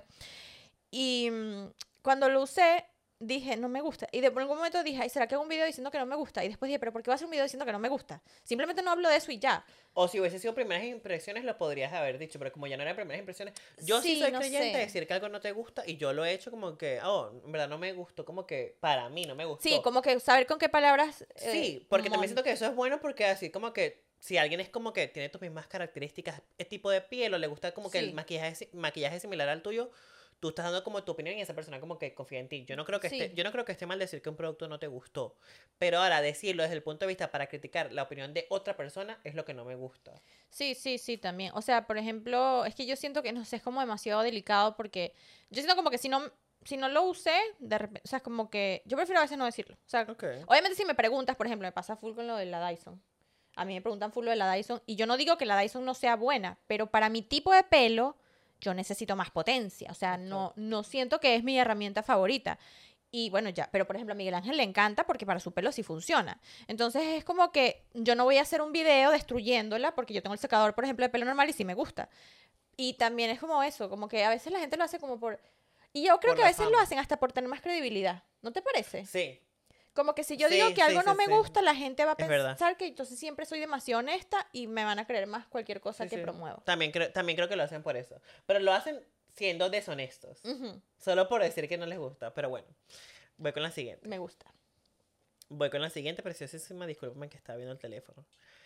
Y mm, cuando lo usé, dije, no me gusta. Y de por algún momento dije, ay, ¿será que hago un video diciendo que no me gusta? Y después dije, ¿pero por qué voy a hacer un video diciendo que no me gusta? Simplemente no hablo de eso y ya. O si hubiese sido primeras impresiones, lo podrías haber dicho, pero como ya no eran primeras impresiones, yo sí Sí, soy no creyente de sé. decir que algo no te gusta y yo lo he hecho como que, oh, en verdad no me gustó, como que para mí no me Sí, gustó. como que saber con qué palabras eh, Sí, porque también mon- siento que eso es bueno porque así como que si alguien es como que tiene tus mismas características, el tipo de piel o le gusta como que el Sí, maquillaje, si- maquillaje similar al tuyo, tú estás dando como tu opinión y esa persona como que confía en ti. Yo no creo que esté, sí. yo no creo que esté mal decir que un producto no te gustó, pero ahora decirlo desde el punto de vista para criticar la opinión de otra persona es lo que no me gusta. Sí, sí, sí, también. O sea, por ejemplo, es que yo siento que, no sé, es como demasiado delicado porque yo siento como que si no, si no lo usé, de repente, o sea, es como que yo prefiero a veces no decirlo. O sea, Ok. obviamente si me preguntas, por ejemplo, me pasa full con lo de la Dyson. A mí me preguntan full lo de la Dyson y yo no digo que la Dyson no sea buena, pero para mi tipo de pelo yo necesito más potencia. O sea, no, Exacto. no siento que es mi herramienta favorita. Y bueno, ya, pero por ejemplo a Miguel Ángel le encanta porque para su pelo sí funciona. Entonces es como que yo no voy a hacer un video destruyéndola porque yo tengo el secador, por ejemplo, de pelo normal y sí me gusta. Y también es como eso, como que a veces la gente lo hace como por... Y yo creo Por que a la veces lo fama. hacen hasta por tener más credibilidad. ¿No te parece? Sí, Como que si yo digo sí, que sí, algo sí, no me sí. gusta, la gente va a Es verdad. pensar que entonces siempre soy demasiado honesta y me van a creer más cualquier cosa Sí, que sí. promuevo. También creo, también creo que lo hacen por eso. Pero lo hacen siendo deshonestos. Ujú, Solo por decir que no les gusta. Pero bueno, voy con la siguiente. me gusta. Voy con la siguiente, preciosísima. Discúlpame que estaba viendo el teléfono.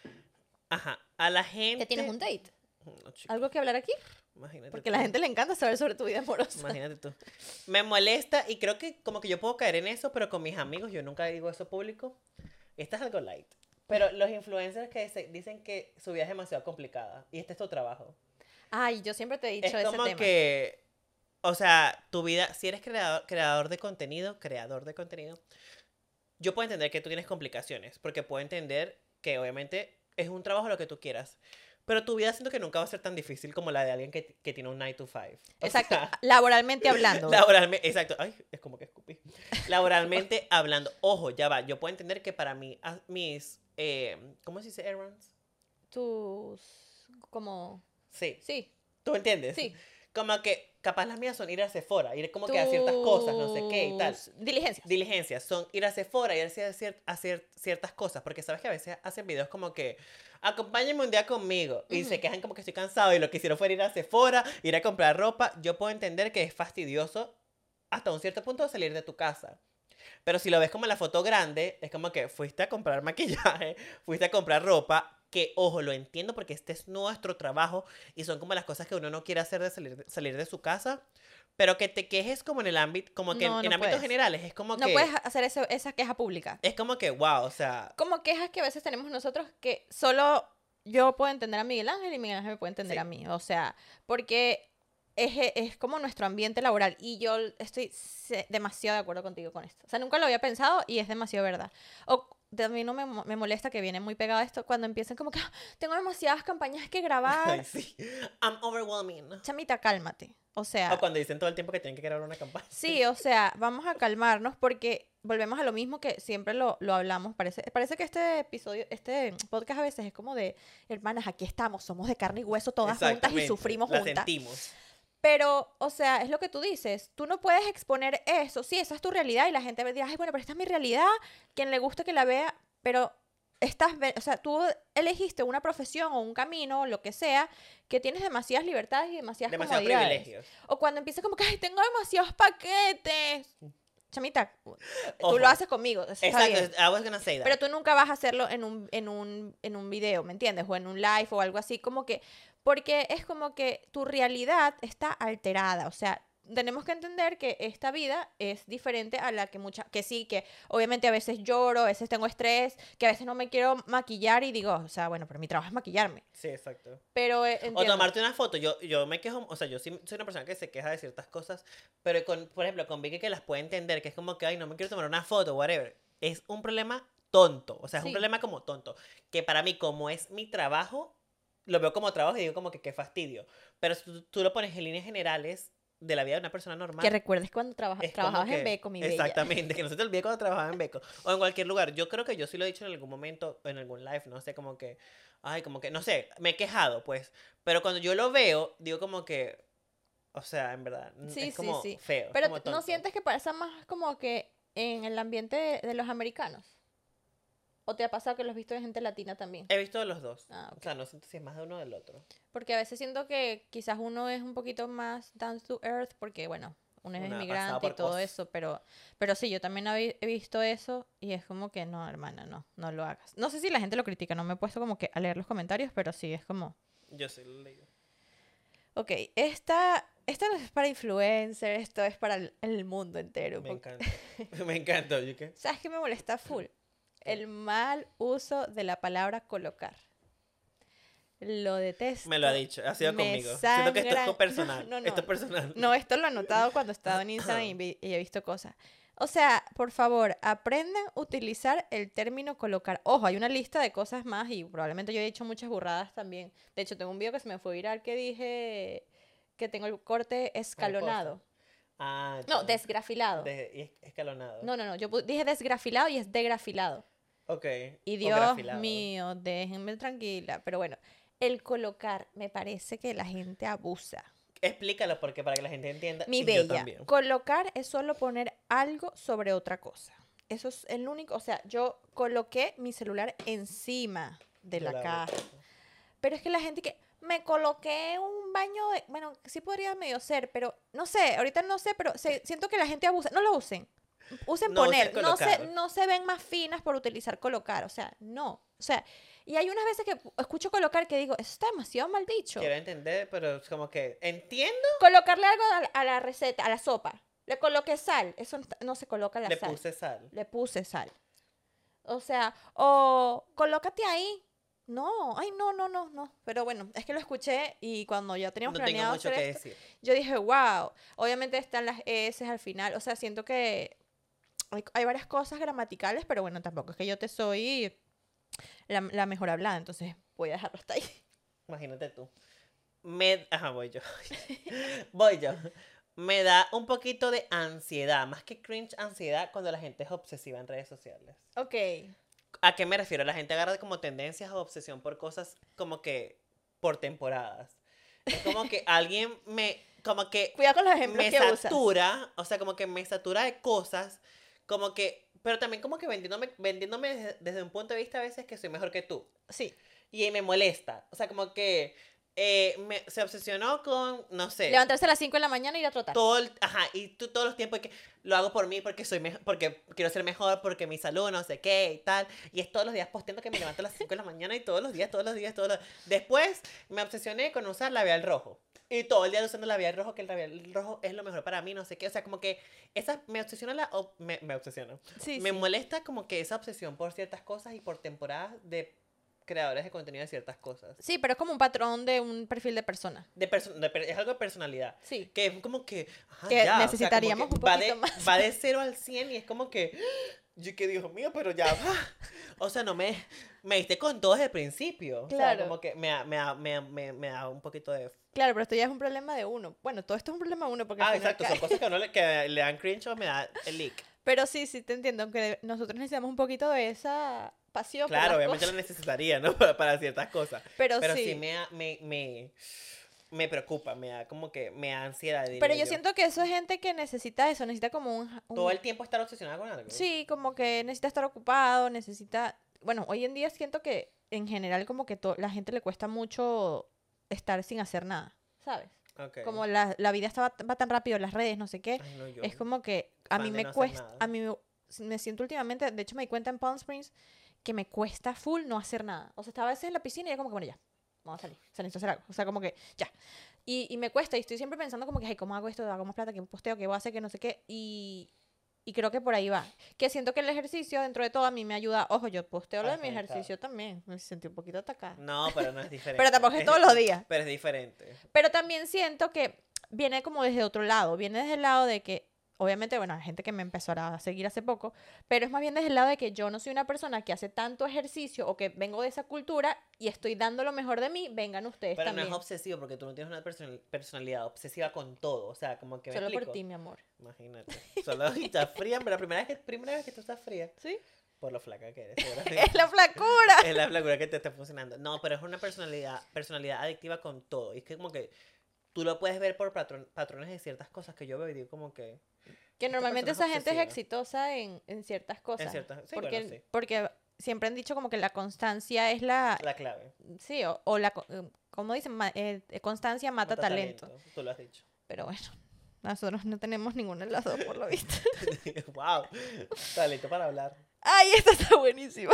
Ajá. A la ¿Que gente. tienes un date? No, chico, ¿Algo que hablar aquí? imagínate Porque a tú. la gente le encanta saber sobre tu vida amorosa. Imagínate tú. Me molesta y creo que como que yo puedo caer en eso, pero con mis amigos yo nunca digo eso público. Esta es algo light. Pero los influencers que se- dicen que su vida es demasiado complicada y este es tu trabajo. Ay, yo siempre te he Es dicho ese como tema. que, o sea, tu vida, si eres creador, creador de contenido, creador de contenido, yo puedo entender que tú tienes complicaciones, porque puedo entender que obviamente es un trabajo lo que tú quieras. Pero tu vida siento que nunca va a ser tan difícil como la de alguien que, que tiene un nine to five. O Exacto, sea, laboralmente hablando. laboralmente, exacto. Ay, es como que escupí. Laboralmente hablando. Ojo, ya va. Yo puedo entender que para mí, a- mis, eh, ¿cómo se dice errands? Tus, como, Sí. sí, ¿Tú entiendes? sí. Como que capaz las mías son ir a Sephora, ir como que a ciertas cosas, no sé qué y tal. Tus diligencias. Diligencias son ir a Sephora, ir a hacer, hacer ciertas cosas, porque sabes que a veces hacen videos como que acompáñenme un día conmigo y se Ujú. quejan como que estoy cansado y lo que hicieron fue ir a Sephora, ir a comprar ropa. Yo puedo entender que es fastidioso hasta un cierto punto salir de tu casa. Pero si lo ves como en la foto grande, es como que fuiste a comprar maquillaje, fuiste a comprar ropa, que ojo, lo entiendo porque este es nuestro trabajo y son como las cosas que uno no quiere hacer de salir, salir de su casa, pero que te quejes como en el ámbito, como que en, No, en no ámbitos puedes. generales, es como No que, puedes hacer eso, esa queja pública. es como que, wow, o sea, Como quejas que a veces tenemos nosotros que solo yo puedo entender a Miguel Ángel y Miguel Ángel me puede entender sí, a mí. O sea, porque es, e- es como nuestro ambiente laboral y yo estoy se- demasiado de acuerdo contigo con esto. O sea, nunca lo había pensado y es demasiado verdad. O también no me, mo- me molesta que viene muy pegado a esto cuando empiezan como que "Ah, tengo demasiadas campañas que ay, grabar. sí, I'm overwhelming. Chamita, cálmate. O O sea, cuando dicen todo el tiempo que tienen que grabar una campaña. sí, o sea, vamos a calmarnos porque volvemos a lo mismo que siempre lo, lo hablamos. Parece, parece que este episodio, este podcast a veces es como de, hermanas, aquí estamos, somos de carne y hueso todas juntas y Exactamente, sufrimos la juntas. sentimos. Pero, o sea, es lo que tú dices, tú no puedes exponer eso. Sí, esa es tu realidad y la gente va a decir, ay, bueno, pero esta es mi realidad, quien le guste que la vea, pero estás, ve- o sea, tú elegiste una profesión o un camino, lo que sea, que tienes demasiadas libertades y demasiadas Demasiados comodidades. privilegios. O cuando empieza como que, ay, tengo demasiados paquetes. Chamita, tú Ojo. lo haces conmigo, eso está bien. Exacto, I was gonna say that. Pero tú nunca vas a hacerlo en un, en un, en un video, ¿me entiendes? O en un live o algo así, como que, porque es como que tu realidad está alterada, o sea, tenemos que entender que esta vida es diferente a la que mucha, que sí, que obviamente a veces lloro, a veces tengo estrés, que a veces no me quiero maquillar y digo, o sea, bueno, pero mi trabajo es maquillarme. Sí, exacto. Pero eh, O entiendo. tomarte una foto. Yo, yo me quejo, o sea, yo sí soy una persona que se queja de ciertas cosas, pero con, por ejemplo, con Vicky que las puede entender, que es como que, ay, no me quiero tomar una foto, whatever. Es un problema tonto, o sea, es un Sí. problema como tonto, que para mí, como es mi trabajo, lo veo como trabajo y digo como que qué fastidio. Pero si tú, tú lo pones en líneas generales de la vida de una persona normal. Que recuerdes cuando trabaja, Es como trabajabas que- en Beco, mi bella. Exactamente, que no se te olvide cuando trabajaba en Beco. O en cualquier lugar. Yo creo que yo sí lo he dicho en algún momento, en algún live, no sé, como que, ay, como que, no sé, me he quejado, pues. Pero cuando yo lo veo, digo como que, o sea, en verdad, n- Sí, es sí, como sí. feo, es Pero como ¿no tonto. sientes que pasa más como que en el ambiente de, de los americanos? ¿O te ha pasado que lo has visto de gente latina también? He visto de los dos. Ah, O ok. sea, no siento si es más de uno o del otro. Porque a veces siento que quizás uno es un poquito más down to earth porque, bueno, uno es Uno ha pasado inmigrante y por todo cosas. eso, pero, pero sí, yo también he he visto eso y es como que no, hermana, no, no lo hagas. No sé si la gente lo critica, no me he puesto como que a leer los comentarios, pero sí, es como, Yo sí lo he leído. ok, esta, esta no es para influencers, esto es para el, el mundo entero. Me porque- encanta. Me encanta, oye, ¿qué? ¿Sabes qué me molesta full? ¿Qué? El mal uso de la palabra colocar. Lo detesto. Me lo ha dicho, ha sido me conmigo. Siento que esto es sangran- personal. No, no, Esto es no. personal. No, esto lo he notado cuando he estado en Instagram y, vi- y he visto cosas. O sea, por favor, aprendan a utilizar el término colocar. Ojo, hay una lista de cosas más y probablemente yo he dicho muchas burradas también. De hecho, tengo un video que se me fue viral que dije que tengo el corte escalonado. Ah, No, ya. desgrafilado. De- y es- escalonado. No, no, no. Yo pu- dije desgrafilado y es degrafilado. Ok. Y O Dios grafilado. mío, déjenme tranquila. Pero bueno, el colocar me parece que la gente abusa. Explícalo porque para que la gente entienda. Mi y yo bella, también. colocar es solo poner algo sobre otra cosa. Eso es el único, o sea, yo coloqué mi celular encima de Yo la la hago caja. eso. Pero es que la gente que me coloqué un baño de, bueno, sí podría medio ser, pero no sé, ahorita no sé, pero se- siento que la gente abusa. No lo usen. Usen No usen poner, no se, colocar. no se ven más finas por utilizar colocar, o sea, no. O sea, y hay unas veces que escucho colocar que digo, eso está demasiado mal dicho. Quiero entender, pero es como que. Entiendo. Colocarle algo a la, a la receta, a la sopa. Le coloqué sal, eso no, no se coloca la Le sal. puse sal. Le puse sal. O sea, o colócate ahí. No, ay, no, no, no, no. Pero bueno, es que lo escuché y cuando ya teníamos No tengo planeado mucho hacer que esto, decir. yo dije, wow. Obviamente están las S al final. O sea, siento que hay, hay varias cosas gramaticales, pero bueno, tampoco es que yo te soy la, la mejor hablada, entonces voy a dejarlo hasta ahí. Imagínate tú. Me. Ajá, voy yo. Voy yo. Me da un poquito de ansiedad, más que cringe, ansiedad cuando la gente es obsesiva en redes sociales. Ok. ¿A qué me refiero? La gente agarra como tendencias o obsesión por cosas como que por temporadas. Es como que alguien me, como que Cuidado con los ejemplos me que usas. satura, o sea, como que me satura de cosas, como que, pero también como que vendiéndome, vendiéndome desde, desde un punto de vista a veces que soy mejor que tú. Sí. Y ahí me molesta, o sea, como que eh, me, se obsesionó con, no sé, Levantarse a las cinco de la mañana y ir a trotar. todo el, ajá, y tú todos los tiempos que lo hago por mí porque soy mejor, porque quiero ser mejor, porque mi salud, no sé qué y tal, y es todos los días posteando que me levanto a las cinco de la mañana y todos los días, todos los días, todos los Después me obsesioné con usar labial rojo. Y todo el día usando labial rojo, que el labial rojo es lo mejor para mí, no sé qué, o sea, como que esa me obsesiona la ob- me, me obsesiona. Sí, me sí. molesta como que esa obsesión por ciertas cosas y por temporadas de creadores de contenido de ciertas cosas. Sí, pero es como un patrón de un perfil de persona. De perso- de per- es algo de personalidad. Sí. Que es como que. Ajá, Que ya, o sea, como necesitaríamos que un va poquito de, más. Va de cero al cien y es como que. Yo que Dios mío, pero ya va. O sea, no me. Me diste con todo desde el principio. O sea, Claro. como que me, da- me, da- me, da- me, me da un poquito de. Claro, pero esto ya es un problema de uno. Bueno, todo esto es un problema de uno porque al Ah, final exacto. cae- Son cosas que a uno le, que le dan cringe o me da el leak. Pero sí, sí te entiendo, aunque nosotros necesitamos un poquito de esa pasión por Claro, las obviamente cosas. lo necesitaría, ¿no? Para, para ciertas cosas. Pero, Pero sí. sí, me, da- me, me, me preocupa, me da como que me da ansiedad. diría Pero yo siento que eso es gente que necesita eso, necesita como un... un- Todo el tiempo estar obsesionada con algo. Sí, como que necesita estar ocupado, necesita... Bueno, hoy en día siento que en general como que to- la gente le cuesta mucho estar sin hacer nada, ¿sabes? Ok. Como la, la vida está, va tan rápido, las redes, no sé qué. Ay, no, yo- Es como que a fan mí de me no hacer cuesta, nada. a mí me, me siento últimamente, de hecho me di cuenta en Palm Springs que me cuesta full no hacer nada. O sea, estaba a veces en la piscina y ya como que, bueno, ya, vamos a salir, salir a hacer algo. O sea, como que ya. Y, y me cuesta, y estoy siempre pensando como que, ay, ¿cómo hago esto? ¿Hago más plata? ¿Qué posteo? ¿Qué voy a hacer? Que no sé qué. Y, y creo que por ahí va. Que siento que el ejercicio, dentro de todo, a mí me ayuda. Ojo, yo posteo lo A de mi desconectar. ejercicio también. Me sentí un poquito atacada. No, pero no es diferente. Pero tampoco es todos los días. Pero es diferente. Pero también siento que viene como desde otro lado. Viene desde el lado de que, obviamente, bueno, hay gente que me empezó a seguir hace poco, pero es más bien desde el lado de que yo no soy una persona que hace tanto ejercicio o que vengo de esa cultura y estoy dando lo mejor de mí, vengan ustedes Pero también. no es obsesivo porque tú no tienes una personal- personalidad obsesiva con todo. O sea, como que me Solo por explico. ti, mi amor. Imagínate. Solo estás fría, pero la primera vez, que, primera vez que tú estás fría. ¿Sí? Por lo flaca que eres, seguramente. Es la flacura. Es la flacura que te está funcionando. No, pero es una personalidad, personalidad adictiva con todo. Y es que como que tú lo puedes ver por patron- patrones de ciertas cosas que yo veo y digo como que... Que Esta normalmente persona esa es gente es obsesiva. exitosa en, en ciertas cosas. ciertas- sí, porque, bueno, sí. porque siempre han dicho como que la constancia es la... La clave. Sí, o, o la... co- eh, como dicen, Ma- eh, constancia mata, Mata talento. Tú lo has dicho. Pero bueno, nosotros no tenemos ninguna de las dos por lo visto. Wow. Talento para hablar. Ay, esta está buenísima.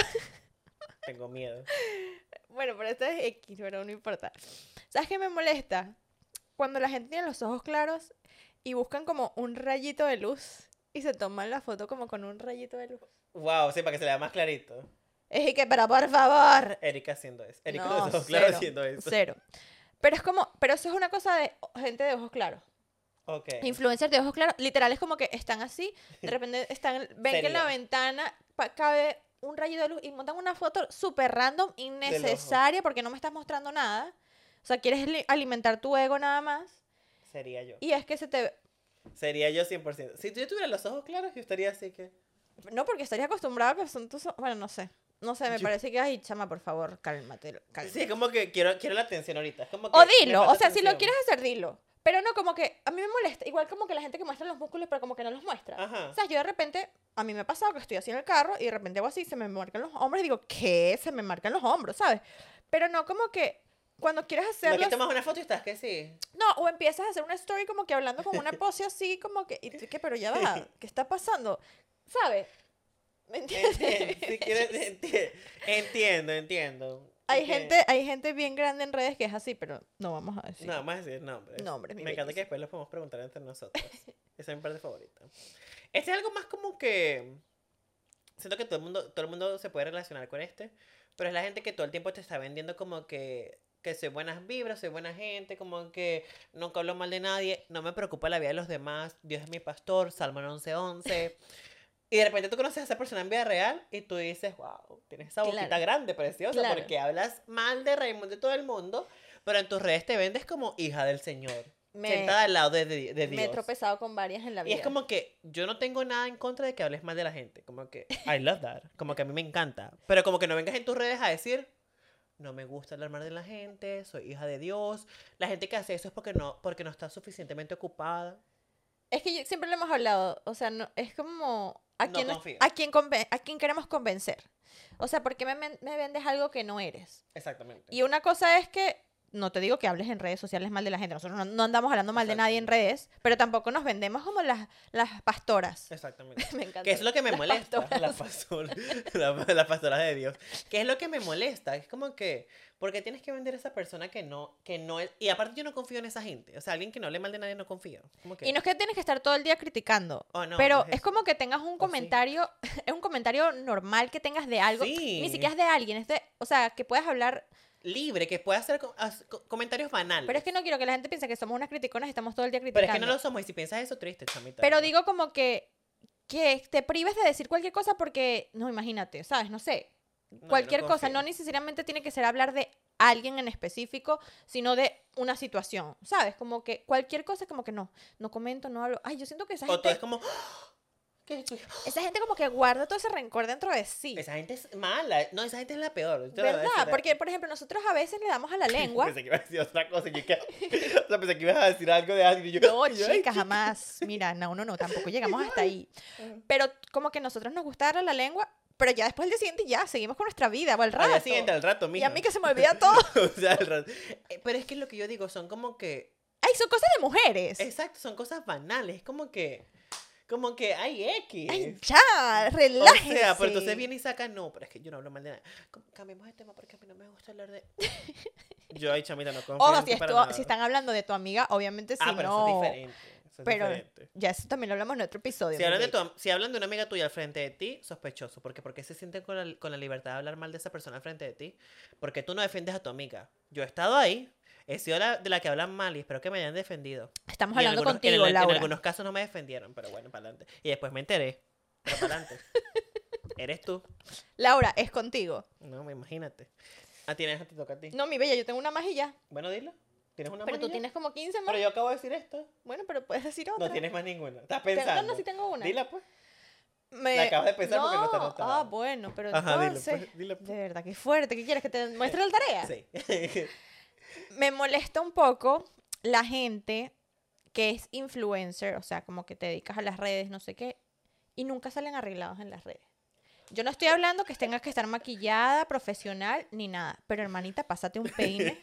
Tengo miedo. Bueno, pero esta es X, pero no importa. ¿Sabes qué me molesta? Cuando la gente tiene los ojos claros y buscan como un rayito de luz y se toman la foto como con un rayito de luz. Wow, sí, para que se le vea más clarito. Es y que, pero por favor. Erika haciendo eso. Erika No, de los ojos cero, claros haciendo eso. Cero. Pero es como, pero eso es una cosa de gente de ojos claros. Ok. Influencers de ojos claros, literal es como que están así, de repente están, ven que en la Sería. ventana pa- cabe un rayo de luz y montan una foto súper random, innecesaria, porque no me estás mostrando nada. O sea, quieres li- alimentar tu ego nada más. Sería yo. Y es que se te... Sería yo cien por ciento. Si yo tuviera los ojos claros, yo estaría así que... No, porque estarías acostumbrado a que son tus... o- Bueno, no sé. No sé, me Yo- parece que... Ay, chama, por favor, cálmate. cálmate. Sí, es como que quiero, quiero la atención ahorita. Es como que O me dilo, falta o sea, si lo atención. quieres hacer, dilo. Pero no como que... A mí me molesta. Igual como que la gente que muestra los músculos, pero como que no los muestra. Ajá. O sea, yo de repente... A mí me ha pasado que estoy así en el carro y de repente hago así, se me marcan los hombros y digo, ¿qué? Se me marcan los hombros, ¿sabes? Pero no como que... Cuando quieres No es hacerlo... que tomas una foto y estás que sí. No, o empiezas a hacer una story como que hablando con una pose así, como que... ¿Y tú qué? Pero ya va, ¿qué está pasando? ¿Sabes? ¿Me entiendes? Entiendo, si quieres, enti- entiendo, entiendo. Hay Ok. gente, hay gente bien grande en redes que es así, pero no vamos a decir. No, más decir nombres. Nombres, mi Me encanta que belleza. después los podemos preguntar entre nosotros. Esa es mi parte favorita. Este es algo más como que... Siento que todo el mundo, todo el mundo se puede relacionar con este, pero es la gente que todo el tiempo te está vendiendo como que, que soy buenas vibras, soy buena gente, como que nunca hablo mal de nadie, no me preocupa la vida de los demás, Dios es mi pastor, Salmo once once. Y de repente tú conoces a esa persona en vida real y tú dices, wow, tienes esa boquita Claro. grande, preciosa, Claro. porque hablas mal de Raymond de todo el mundo, pero en tus redes te vendes como hija del Señor, Me, sentada al lado de, de- de me he Dios. tropezado con varias en la Y vida. es como que yo no tengo nada en contra de que hables mal de la gente, como que I love that, como que a mí me encanta, pero como que no vengas en tus redes a decir, no me gusta hablar mal de la gente, soy hija de Dios, la gente que hace eso es porque no, porque no está suficientemente ocupada. Es que yo- siempre lo hemos hablado, o sea, no, es como a No quién, confío. a quién conven- a quién queremos convencer. O sea, ¿por qué me, men- me vendes algo que no eres? Exactamente. Y una cosa es que, no te digo que hables en redes sociales mal de la gente, nosotros no, no andamos hablando mal de nadie en Exactamente. redes, pero tampoco nos vendemos como las, las pastoras. Exactamente. Me encanta. Que es lo que me Las molesta. pastoras. Las pastoras. La- Las pastoras de Dios. Que es lo que me molesta. Es como que, porque tienes que vender a esa persona que no, que no es. Y aparte yo no confío en esa gente. O sea, alguien que no hable mal de nadie no confío. Como que, Y no es que tienes que estar todo el día criticando, Oh, no, pero no es es, eso. como que tengas un sí. comentario, es un comentario normal que tengas de algo, Sí. ni siquiera es de alguien, es de, o sea, que puedas hablar, libre, que pueda hacer co- as- co- comentarios banales. pero es que no quiero que la gente piense que somos unas criticonas y estamos todo el día Pero criticando. es que no lo somos. Y si piensas eso, triste, chamita. Pero digo como que, que te prives de decir cualquier cosa porque, no, imagínate, ¿sabes? No sé, No, yo no cualquier cosa, confío. no necesariamente tiene que ser hablar de alguien en específico, sino de una situación, ¿sabes? Como que cualquier cosa como que no, no comento, no hablo. Ay, yo siento que esa O todo gente, es como. "Ah, ¿qué es esto? esa gente como que guarda todo ese rencor dentro de sí. Esa gente es mala. No, esa gente es la peor. Yo te lo voy a ¿Verdad? decir. Porque, por ejemplo, nosotros a veces le damos a la lengua. Pensé que ibas a decir otra cosa. Y yo, ¿qué? O sea, pensé que ibas a decir algo de alguien. Y yo, No, y yo, "Ay, chicas, jamás. Mira, no, no, no, tampoco llegamos hasta ahí. Pero como que nosotros nos gusta darle a la lengua, pero ya después del día siguiente ya seguimos con nuestra vida o al Al rato. día siguiente, al rato, Y mija. a mí que se me olvida todo. O sea, al rato. Eh, Pero es que es lo que yo digo, son como que... Ay, son cosas de mujeres. Exacto, son cosas banales. Es como que... Como que hay X. Ay, ya, relájense. O sea, pero entonces viene y saca, no, pero es que yo no hablo mal de nada. Como, cambiemos de tema porque a mí no me gusta hablar de... Yo, ay, chamita, no confío Ojo, en si, ti para estu- nada. si están hablando de tu amiga, obviamente sí, Ah, pero no. eso es diferente. Eso es Pero diferente. ya eso también lo hablamos en otro episodio. Si mi hablan, de bella. tu, am- si hablan de una amiga tuya al frente de ti, sospechoso. Porque ¿por qué se sienten con la, con la libertad de hablar mal de esa persona al frente de ti? Porque tú no defiendes a tu amiga. Yo he estado ahí, he sido la, de la que hablan mal y espero que me hayan defendido. Estamos Y en hablando algunos- contigo, en, el- Laura. En algunos casos no me defendieron, pero bueno, para adelante. Y después me enteré. Pero para adelante. Eres tú. Laura, es contigo. No, me imagínate. Ah, tienes, te toca a ti. No, mi bella, yo tengo una majilla. Bueno, dilo. ¿Tienes una Pero tú manilla? tienes como quince más. Pero yo acabo de decir esto. Bueno, pero puedes decir otra. No tienes más ninguna. Estás Pero pensando. no, no, sí tengo una. Dila, pues. Me- La acabas de pensar porque no está anotada. Ah, bueno, pero Ajá, dilo, entonces... pues, dilo, pues. De verdad, qué fuerte. ¿Qué quieres? ¿Que te muestre la tarea? Sí. Me molesta un poco la gente que es influencer, o sea, como que te dedicas a las redes, no sé qué, y nunca salen arreglados en las redes. Yo no estoy hablando que tengas que estar maquillada, profesional, ni nada, pero hermanita, pásate un peine.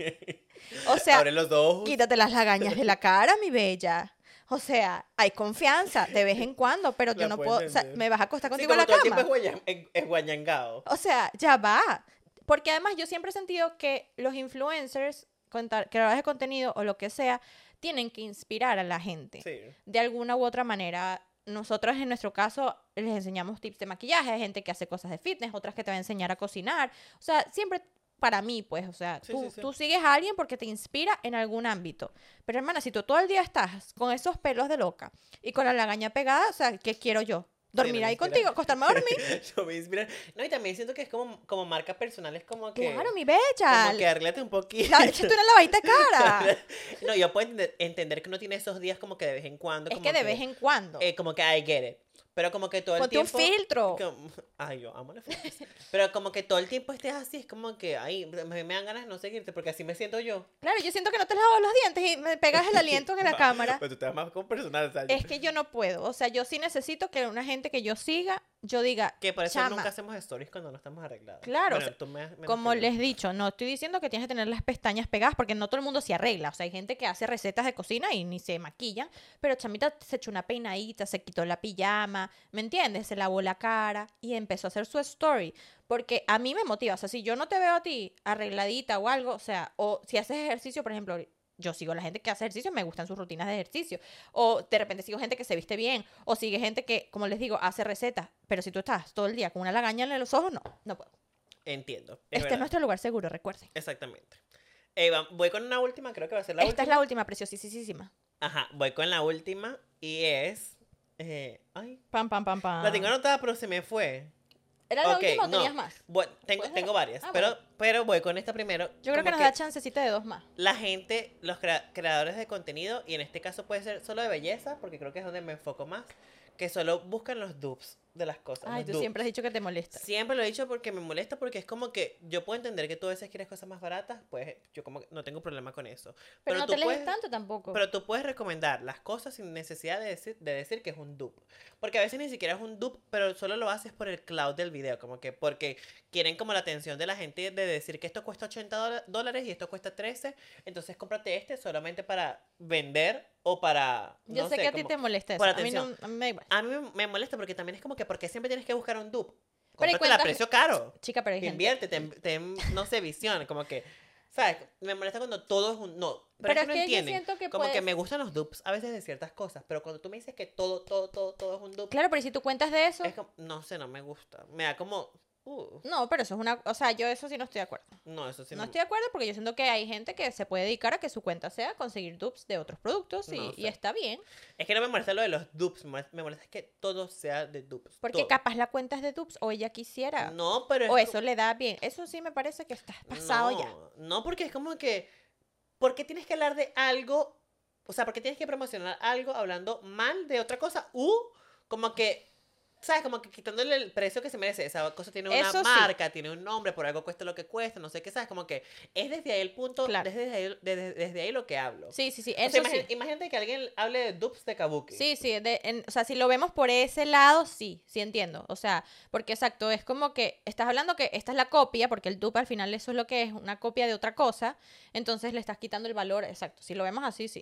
O sea, Abre los ojos. quítate las lagañas de la cara, mi bella. O sea, hay confianza de vez en cuando, pero yo La no puedo puedo, o sea, entender. me vas a acostar Sí, contigo como en todo la el cama. tiempo es, guaya- es- es guayangao. O sea, ya va. Porque además yo siempre he sentido que los influencers, contar- creadores de contenido o lo que sea, tienen que inspirar a la gente. Sí. De alguna u otra manera. Nosotros en nuestro caso les enseñamos tips de maquillaje, hay gente que hace cosas de fitness, otras que te va a enseñar a cocinar. O sea, siempre para mí, pues, o sea, Sí, tú, sí, sí. tú sigues a alguien porque te inspira en algún ámbito. Pero hermana, si tú todo el día estás con esos pelos de loca y con la lagaña pegada, o sea, ¿qué quiero yo? ¿Dormir no me ahí inspira. contigo? ¿Acostarme a dormir? Eso me inspira. No, y también siento que es como, como marca personal, es como que... Claro, mi bella. Como que arréglate un poquito. La, échate una lavadita de cara. No, yo puedo entender, entender que uno tiene esos días como que de vez en cuando. Es como que de vez en cuando. eh, como que I get it. Pero como que todo el Ponte un tiempo... filtro. como- ay, yo amo los filtros. Pero como que todo el tiempo estés así, es como que, ay, me, me dan ganas de no seguirte, porque así me siento yo. Claro, yo siento que no te lavo los dientes y me pegas el aliento en la cámara. Pues tú te vas más como personal, o sea, Es que yo no puedo. O sea, yo sí necesito que una gente que yo siga, yo diga, que por eso chama, nunca hacemos stories cuando no estamos arreglados. Claro, Bueno, o sea, tú me- menos como que yo. les he dicho, no estoy diciendo que tienes que tener las pestañas pegadas porque no todo el mundo se arregla. O sea, hay gente que hace recetas de cocina y ni se maquilla, pero chamita se echó una peinadita, se quitó la pijama, ¿me entiendes? Se lavó la cara y empezó a hacer su story. Porque a mí me motiva. O sea, si yo no te veo a ti arregladita o algo, o sea, o si haces ejercicio, por ejemplo, yo sigo a la gente que hace ejercicio, me gustan sus rutinas de ejercicio. O de repente sigo gente que se viste bien. O sigue gente que, como les digo, hace recetas. Pero si tú estás todo el día con una lagaña en los ojos, no, no puedo. Entiendo. Es Este es verdad. nuestro lugar seguro, recuerden. Exactamente. Eh, va- voy con una última, creo que va a ser la Esta última. es la última, preciosísima. Ajá, voy con la última y es... eh, ay, Pam, pam, pam, pam. la tengo anotada pero se me fue. ¿Era la Ok, última o no. tenías más? Bueno, tengo, ¿Puedes tengo ver? varias, Ah, pero, bueno. pero voy con esta primero. Yo creo que como nos da chancecita de dos más. la gente, los crea- creadores de contenido, y en este caso puede ser solo de belleza, porque creo que es donde me enfoco más, que solo buscan los dupes de las cosas. Ay, los tú dupes. siempre has dicho que te molesta. Siempre lo he dicho porque me molesta, porque es como que yo puedo entender que tú a veces quieres cosas más baratas, pues yo como que no tengo problema con eso. Pero, no tú te lees puedes- tanto tampoco. Pero tú puedes recomendar las cosas sin necesidad de decir, de decir que es un dupe. Porque a veces ni siquiera es un dupe, pero solo lo haces por el cloud del video. Como que porque quieren como la atención de la gente de decir que esto cuesta ochenta dola- dólares y esto cuesta trece. Entonces cómprate este solamente para vender o para... Yo no sé sé, que a ti como- te molesta eso. por A mí, no, atención. a mí me da igual. A mí me- me molesta porque también es como que porque siempre tienes que buscar un dupe. Pero y Cómpratela a cuentas- precio caro. Chica, pero hay gente... Invierte, ten, ten, no sé, visión, como que, ¿sabes? Me molesta cuando todo es un, no, pero, Pero es es que no que yo entienden, siento que como que puedes- me gustan los dupes a veces de ciertas cosas, pero cuando tú me dices que todo, todo, todo, todo es un dupe, Claro, pero ¿y si tú cuentas de eso? es como, no sé, no me gusta, me da como, uh, No, pero eso es una... O sea, yo eso sí no estoy de acuerdo. no, eso sí No no, estoy de acuerdo porque yo siento que hay gente que se puede dedicar a que su cuenta sea conseguir dupes de otros productos y, No y sé. está bien. es que no me molesta lo de los dupes, me molesta, me molesta que todo sea de dupes, Porque todo. capaz la cuenta es de dupes o ella quisiera. No, pero es o co- eso le da bien. Eso sí me parece que estás pasado no, ya. no, porque es como que, ¿por qué tienes que hablar de algo? O sea, ¿por qué tienes que promocionar algo hablando mal de otra cosa? U, como que, ¿sabes? Como que quitándole el precio que se merece. Esa cosa tiene una Eso sí. marca, tiene un nombre, por algo cuesta lo que cuesta, no sé qué, ¿sabes? Como que es desde ahí el punto, Claro. desde, ahí, desde, desde ahí lo que hablo. Sí, sí, sí. O sea, Eso imagina- sí. imagínate que alguien hable de dupes de Kabuki. Sí, sí, de- en- o sea, si lo vemos por ese lado, sí, sí entiendo. O sea, porque exacto, es como que estás hablando que esta es la copia, porque el dupe al final eso es lo que es, una copia de otra cosa, entonces le estás quitando el valor, exacto. Si lo vemos así, sí.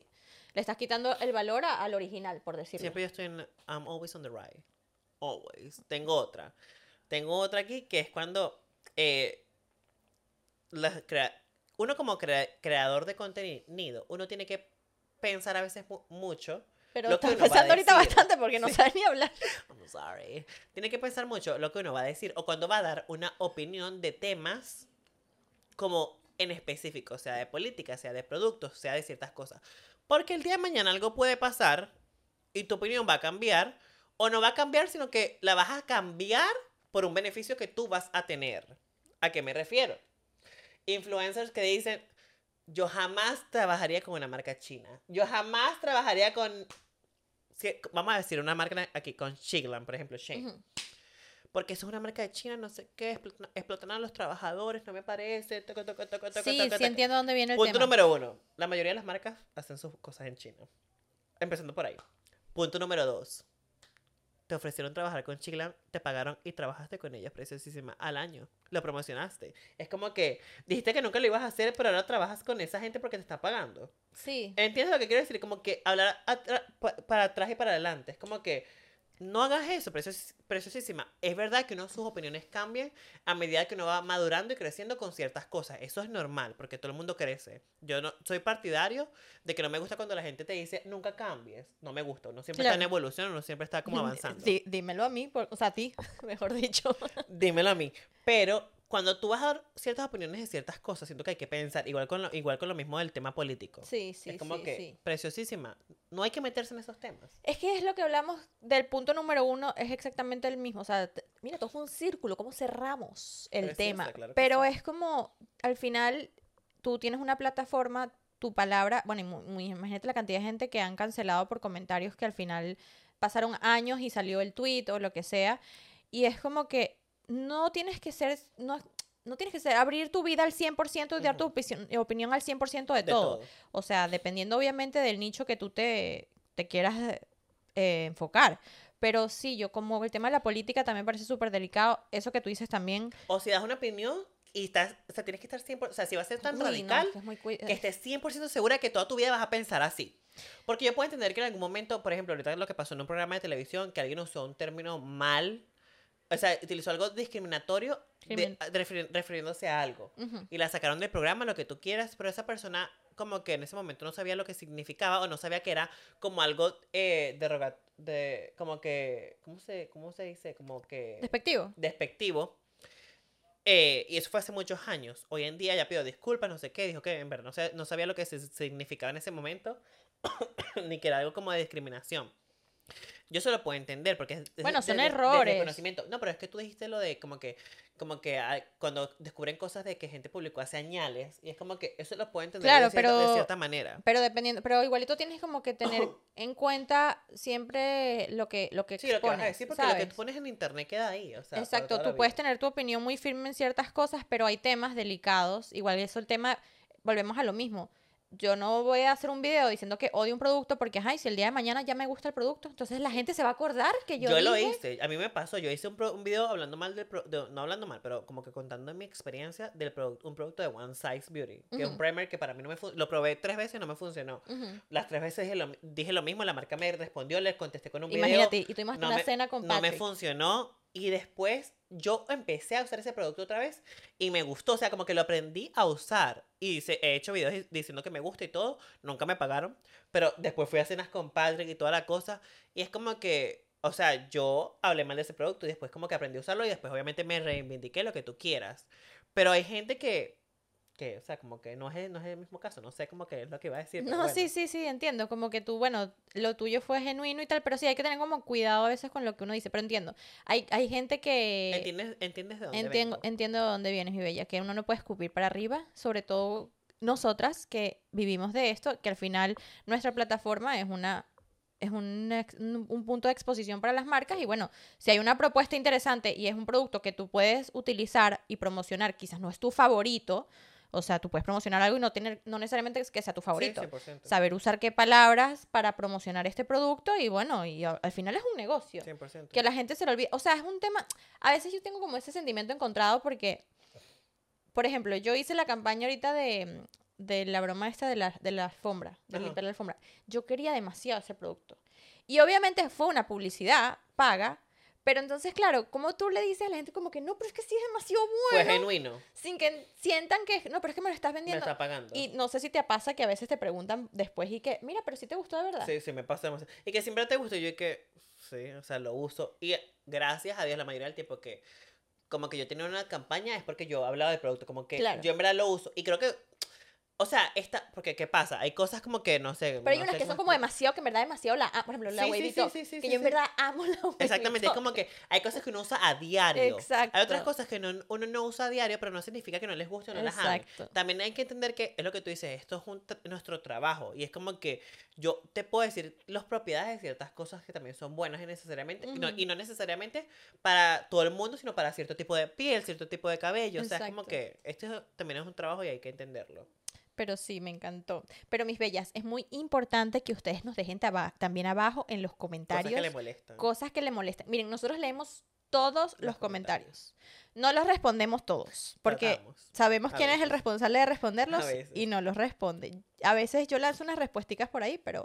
Le estás quitando el valor a- al original, por decirlo. Siempre yo estoy en I'm always on the right. Always. Tengo otra. Tengo otra aquí que es cuando eh, las crea- uno como crea- creador de contenido, uno tiene que pensar a veces mu- mucho Pero lo que estás uno va a pensando ahorita decir. bastante porque no Sí. sabes ni hablar. I'm sorry. Tiene que pensar mucho lo que uno va a decir o cuando va a dar una opinión de temas como en específico, sea de política, sea de productos, sea de ciertas cosas. Porque el día de mañana algo puede pasar y tu opinión va a cambiar o no va a cambiar, sino que la vas a cambiar por un beneficio que tú vas a tener. ¿A qué me refiero? Influencers que dicen, yo jamás trabajaría con una marca china. Yo jamás trabajaría con, si- vamos a decir una marca aquí, con Shiglan, por ejemplo, Shein. Ujú. Porque eso es una marca de China, no sé qué, explotan, explotan a los trabajadores, no me parece. Toco, toco, toco, toco, Sí, toco, sí toco. entiendo dónde viene el Punto tema. número uno. La mayoría de las marcas hacen sus cosas en China. Empezando por ahí. Punto número dos. Te ofrecieron trabajar con Chiglan, te pagaron y trabajaste con ellas preciosísima al año. Lo promocionaste. Es como que dijiste que nunca lo ibas a hacer, pero ahora trabajas con esa gente porque te está pagando. Sí. ¿Entiendes lo que quiero decir? Como que hablar atra- pa- para atrás y para adelante. Es como que no hagas eso, precios- preciosísima. Es verdad que uno sus opiniones cambian a medida que uno va madurando y creciendo con ciertas cosas. Eso es normal, porque todo el mundo crece. Yo no soy partidario de que no me gusta cuando la gente te dice nunca cambies. No me gusta. Uno siempre está en Claro. evolución, uno siempre está como avanzando. Sí, dímelo a mí, por- o sea, a ti, mejor dicho. Dímelo a mí. Pero cuando tú vas a dar ciertas opiniones de ciertas cosas, siento que hay que pensar, igual con lo, igual con lo mismo del tema político. Sí, sí, es como sí, que, sí. preciosísima, no hay que meterse en esos temas. Es que es lo que hablamos del punto número uno, es exactamente el mismo. O sea, t- mira, todo es un círculo, cómo cerramos el Preciosa, tema. claro que Pero sí. es como, al final, tú tienes una plataforma, tu palabra, bueno, y mu- mu- imagínate la cantidad de gente que han cancelado por comentarios que al final pasaron años y salió el tweet o lo que sea. Y es como que no tienes que ser, no, no tienes que ser, abrir tu vida al cien por ciento y dar tu Ujú. opinión, opinión al cien por ciento de, De todo. todo. O sea, dependiendo obviamente del nicho que tú te, te quieras eh, enfocar. Pero sí, yo como el tema de la política también me parece súper delicado. Eso que tú dices también. O si das una opinión y estás, o sea, tienes que estar cien por ciento, o sea, si va a ser tan Uy, no, radical, es que es muy... cui- que estés cien por ciento segura que toda tu vida vas a pensar así. Porque yo puedo entender que en algún momento, por ejemplo, ahorita lo que pasó en un programa de televisión, que alguien usó un término mal, o sea, utilizó algo discriminatorio de, Crimin- de refer- refiriéndose a algo. Ujú. Y la sacaron del programa, lo que tú quieras, pero esa persona como que en ese momento no sabía lo que significaba o no sabía que era como algo eh, deroga- de como que, ¿cómo se, cómo se dice? Como que Despectivo. despectivo. Eh, y eso fue hace muchos años. Hoy en día ya pido disculpas, no sé qué, dijo que en verdad no, sé- no sabía lo que se- significaba en ese momento, ni que era algo como de discriminación. Yo se lo puedo entender porque es es Bueno, de- son de- de errores. desconocimiento. No, pero es que tú dijiste lo de como que, como que ah, cuando descubren cosas de que gente publicó hace añales, y es como que eso lo puedo entender Claro, de, cierta, de pero- cierta manera. Pero dependiendo, pero igualito tienes como que tener en cuenta siempre lo que, lo que Sí, lo que vas a expones, decir, porque lo que ¿sabes? tú pones en internet queda ahí, o sea, para Exacto, toda la tú puedes vida. tener tu opinión muy firme en ciertas cosas, pero hay temas delicados. Igual eso el tema, volvemos a lo mismo. Yo no voy a hacer un video diciendo que odio un producto porque, ay, si el día de mañana ya me gusta el producto, entonces la gente se va a acordar que yo, Yo, lo dije. hice, a mí me pasó, yo hice un, pro- un video hablando mal del pro- de- no hablando mal, pero como que contando mi experiencia del producto, un producto de One Size Beauty, que es un Ujú. primer que para mí no me funcionó, lo probé tres veces y no me funcionó. Ujú. Las tres veces dije lo, mi- dije lo mismo, la marca me respondió, les contesté con un video. Imagínate, y tuvimos hasta no una me- cena con No me Patrick. funcionó y después yo empecé a usar ese producto otra vez y me gustó, o sea, como que lo aprendí a usar y se- he hecho videos di- diciendo que me gusta y todo, nunca me pagaron, pero después fui a cenas con Patrick y toda la cosa y es como que, o sea, yo hablé mal de ese producto y después como que aprendí a usarlo y después obviamente me reivindiqué lo que tú quieras, pero hay gente que, que o sea, como que no es, no es el mismo caso, no sé como que es lo que iba a decir, pero No, bueno. sí, sí, sí, entiendo. Como que tú, bueno, lo tuyo fue genuino y tal, pero sí hay que tener como cuidado a veces con lo que uno dice. Pero entiendo. Hay, hay gente que ¿Entiendes, entiendes de dónde entiendo, vengo? entiendo de dónde vienes, mi bella, que uno no puede escupir para arriba, sobre todo nosotras que vivimos de esto, que al final nuestra plataforma es una es un, ex- un un punto de exposición para las marcas y bueno, si hay una propuesta interesante y es un producto que tú puedes utilizar y promocionar, quizás no es tu favorito, o sea, tú puedes promocionar algo y no tener no necesariamente es que sea tu favorito. Sí, cien por ciento. Saber usar qué palabras para promocionar este producto y bueno, y a- al final es un negocio. cien por ciento. Que la gente se lo olvide. O sea, es un tema. A veces yo tengo como ese sentimiento encontrado porque, por ejemplo, yo hice la campaña ahorita de, de la broma esta de la, de la alfombra, de Ajá. limpiar la alfombra, yo quería demasiado ese producto. Y obviamente fue una publicidad paga, pero entonces, claro, como tú le dices a la gente como que no, pero es que sí es demasiado Fue bueno, genuino. sin que sientan que, no, pero es que me lo estás Me vendiendo. está pagando. Y no sé si te pasa que a veces te preguntan después y que, mira, pero si te gustó de verdad. Sí, sí, me pasa demasiado. Y que siempre te gusta y yo y que, sí, o sea, lo uso. Y gracias a Dios, la mayoría del tiempo que, como que yo tenía una campaña es porque yo hablaba del producto, como que Claro. yo en verdad lo uso. Y creo que, o sea, esta, porque ¿qué pasa? Hay cosas como que, no sé. Pero hay no unas sé que son cómo como expli- demasiado, que en verdad demasiado la amo. Por ejemplo, la Sí, sí, Wavy sí, Talk, sí, sí, que sí, yo en sí. verdad amo la Wavy Exactamente, es Talk. como que hay cosas que uno usa a diario. Exacto. Hay otras cosas que no, uno no usa a diario, pero no significa que no les guste o no las ame. Exacto. También hay que entender que es lo que tú dices, esto es un tra- nuestro trabajo. Y es como que yo te puedo decir las propiedades de ciertas cosas que también son buenas y necesariamente, y no, Ujú. y no necesariamente para todo el mundo, sino para cierto tipo de piel, cierto tipo de cabello. O sea, es como Exacto. que esto también es un trabajo y hay que entenderlo. Pero sí, me encantó. Pero mis bellas, es muy importante que ustedes nos dejen taba- también abajo en los Cosas comentarios que le molestan. cosas que le molesten. Miren, nosotros leemos todos los, Los comentarios. No los respondemos todos, porque Tratamos. sabemos A quién es el veces. responsable de responderlos A veces. y no los responde. A veces yo lanzo unas respuesticas por ahí, pero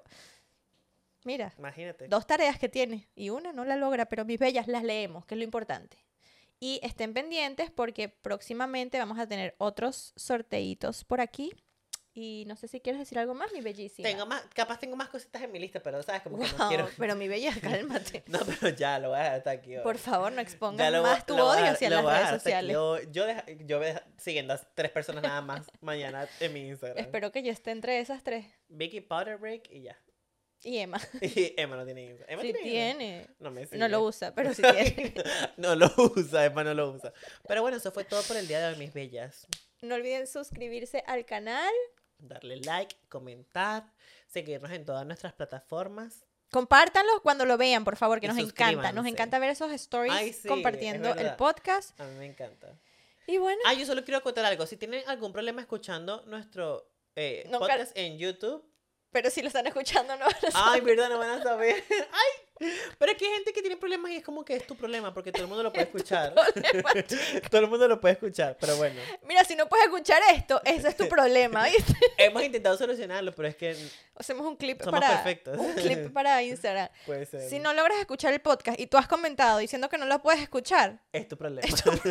mira, Imagínate. dos tareas que tiene y una no la logra, pero mis bellas las leemos, que es lo importante. Y estén pendientes porque próximamente vamos a tener otros sorteitos por aquí. Y no sé si quieres decir algo más, mi bellísima. Tengo más, capaz tengo más cositas en mi lista, pero sabes, como que no Wow, quiero. pero mi bella, cálmate. No, pero ya lo voy a dejar hasta aquí hoy. Por favor, no Ya expongas lo voy- más tu lo voy a odio dejar- hacia lo las voy a redes dejar hasta aquí sociales. hoy. Yo, deja- yo voy a dejar- siguiendo a tres personas nada más mañana en mi Instagram. Espero que yo esté entre esas tres. Vicky Potterbreak y ya. Y Emma. Y Emma no tiene Instagram. ¿Emma Sí tiene Instagram? tiene. No me sigue. No lo usa, pero sí tiene. No lo usa, Emma no lo usa. Pero bueno, eso fue todo por el día de hoy, mis bellas. No olviden suscribirse al canal. Darle like, comentar, seguirnos en todas nuestras plataformas. Compártanlo cuando lo vean, por favor, que Y nos encanta. Nos suscríbanse. encanta ver esos stories Ay, sí, compartiendo es el verdad. podcast. A mí me encanta. Y bueno, Ah, yo solo quiero contar algo. Si tienen algún problema escuchando nuestro eh, No, podcast en YouTube, pero si lo están escuchando, no van a ay, saber. verdad, no van a saber. Ay, pero es que hay gente que tiene problemas y es como que es tu problema porque todo el mundo lo puede escuchar. Problema. Todo el mundo lo puede escuchar, pero bueno. Mira, si no puedes escuchar esto, ese es tu problema, ¿viste? Hemos intentado solucionarlo, pero es que Hacemos un clip Somos para perfectos. un clip para Instagram. puede ser. Si no logras escuchar el podcast y tú has comentado diciendo que no lo puedes escuchar, Es tu problema.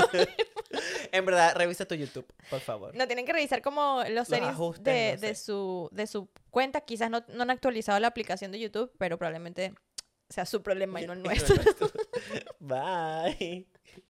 En verdad, revisa tu YouTube, por favor. no tienen que revisar como los settings ajustes, de, no sé. de su, de su cuenta. Quizás no, no han actualizado la aplicación de YouTube, pero probablemente sea su problema y no el Y no el nuestro. nuestro. Bye.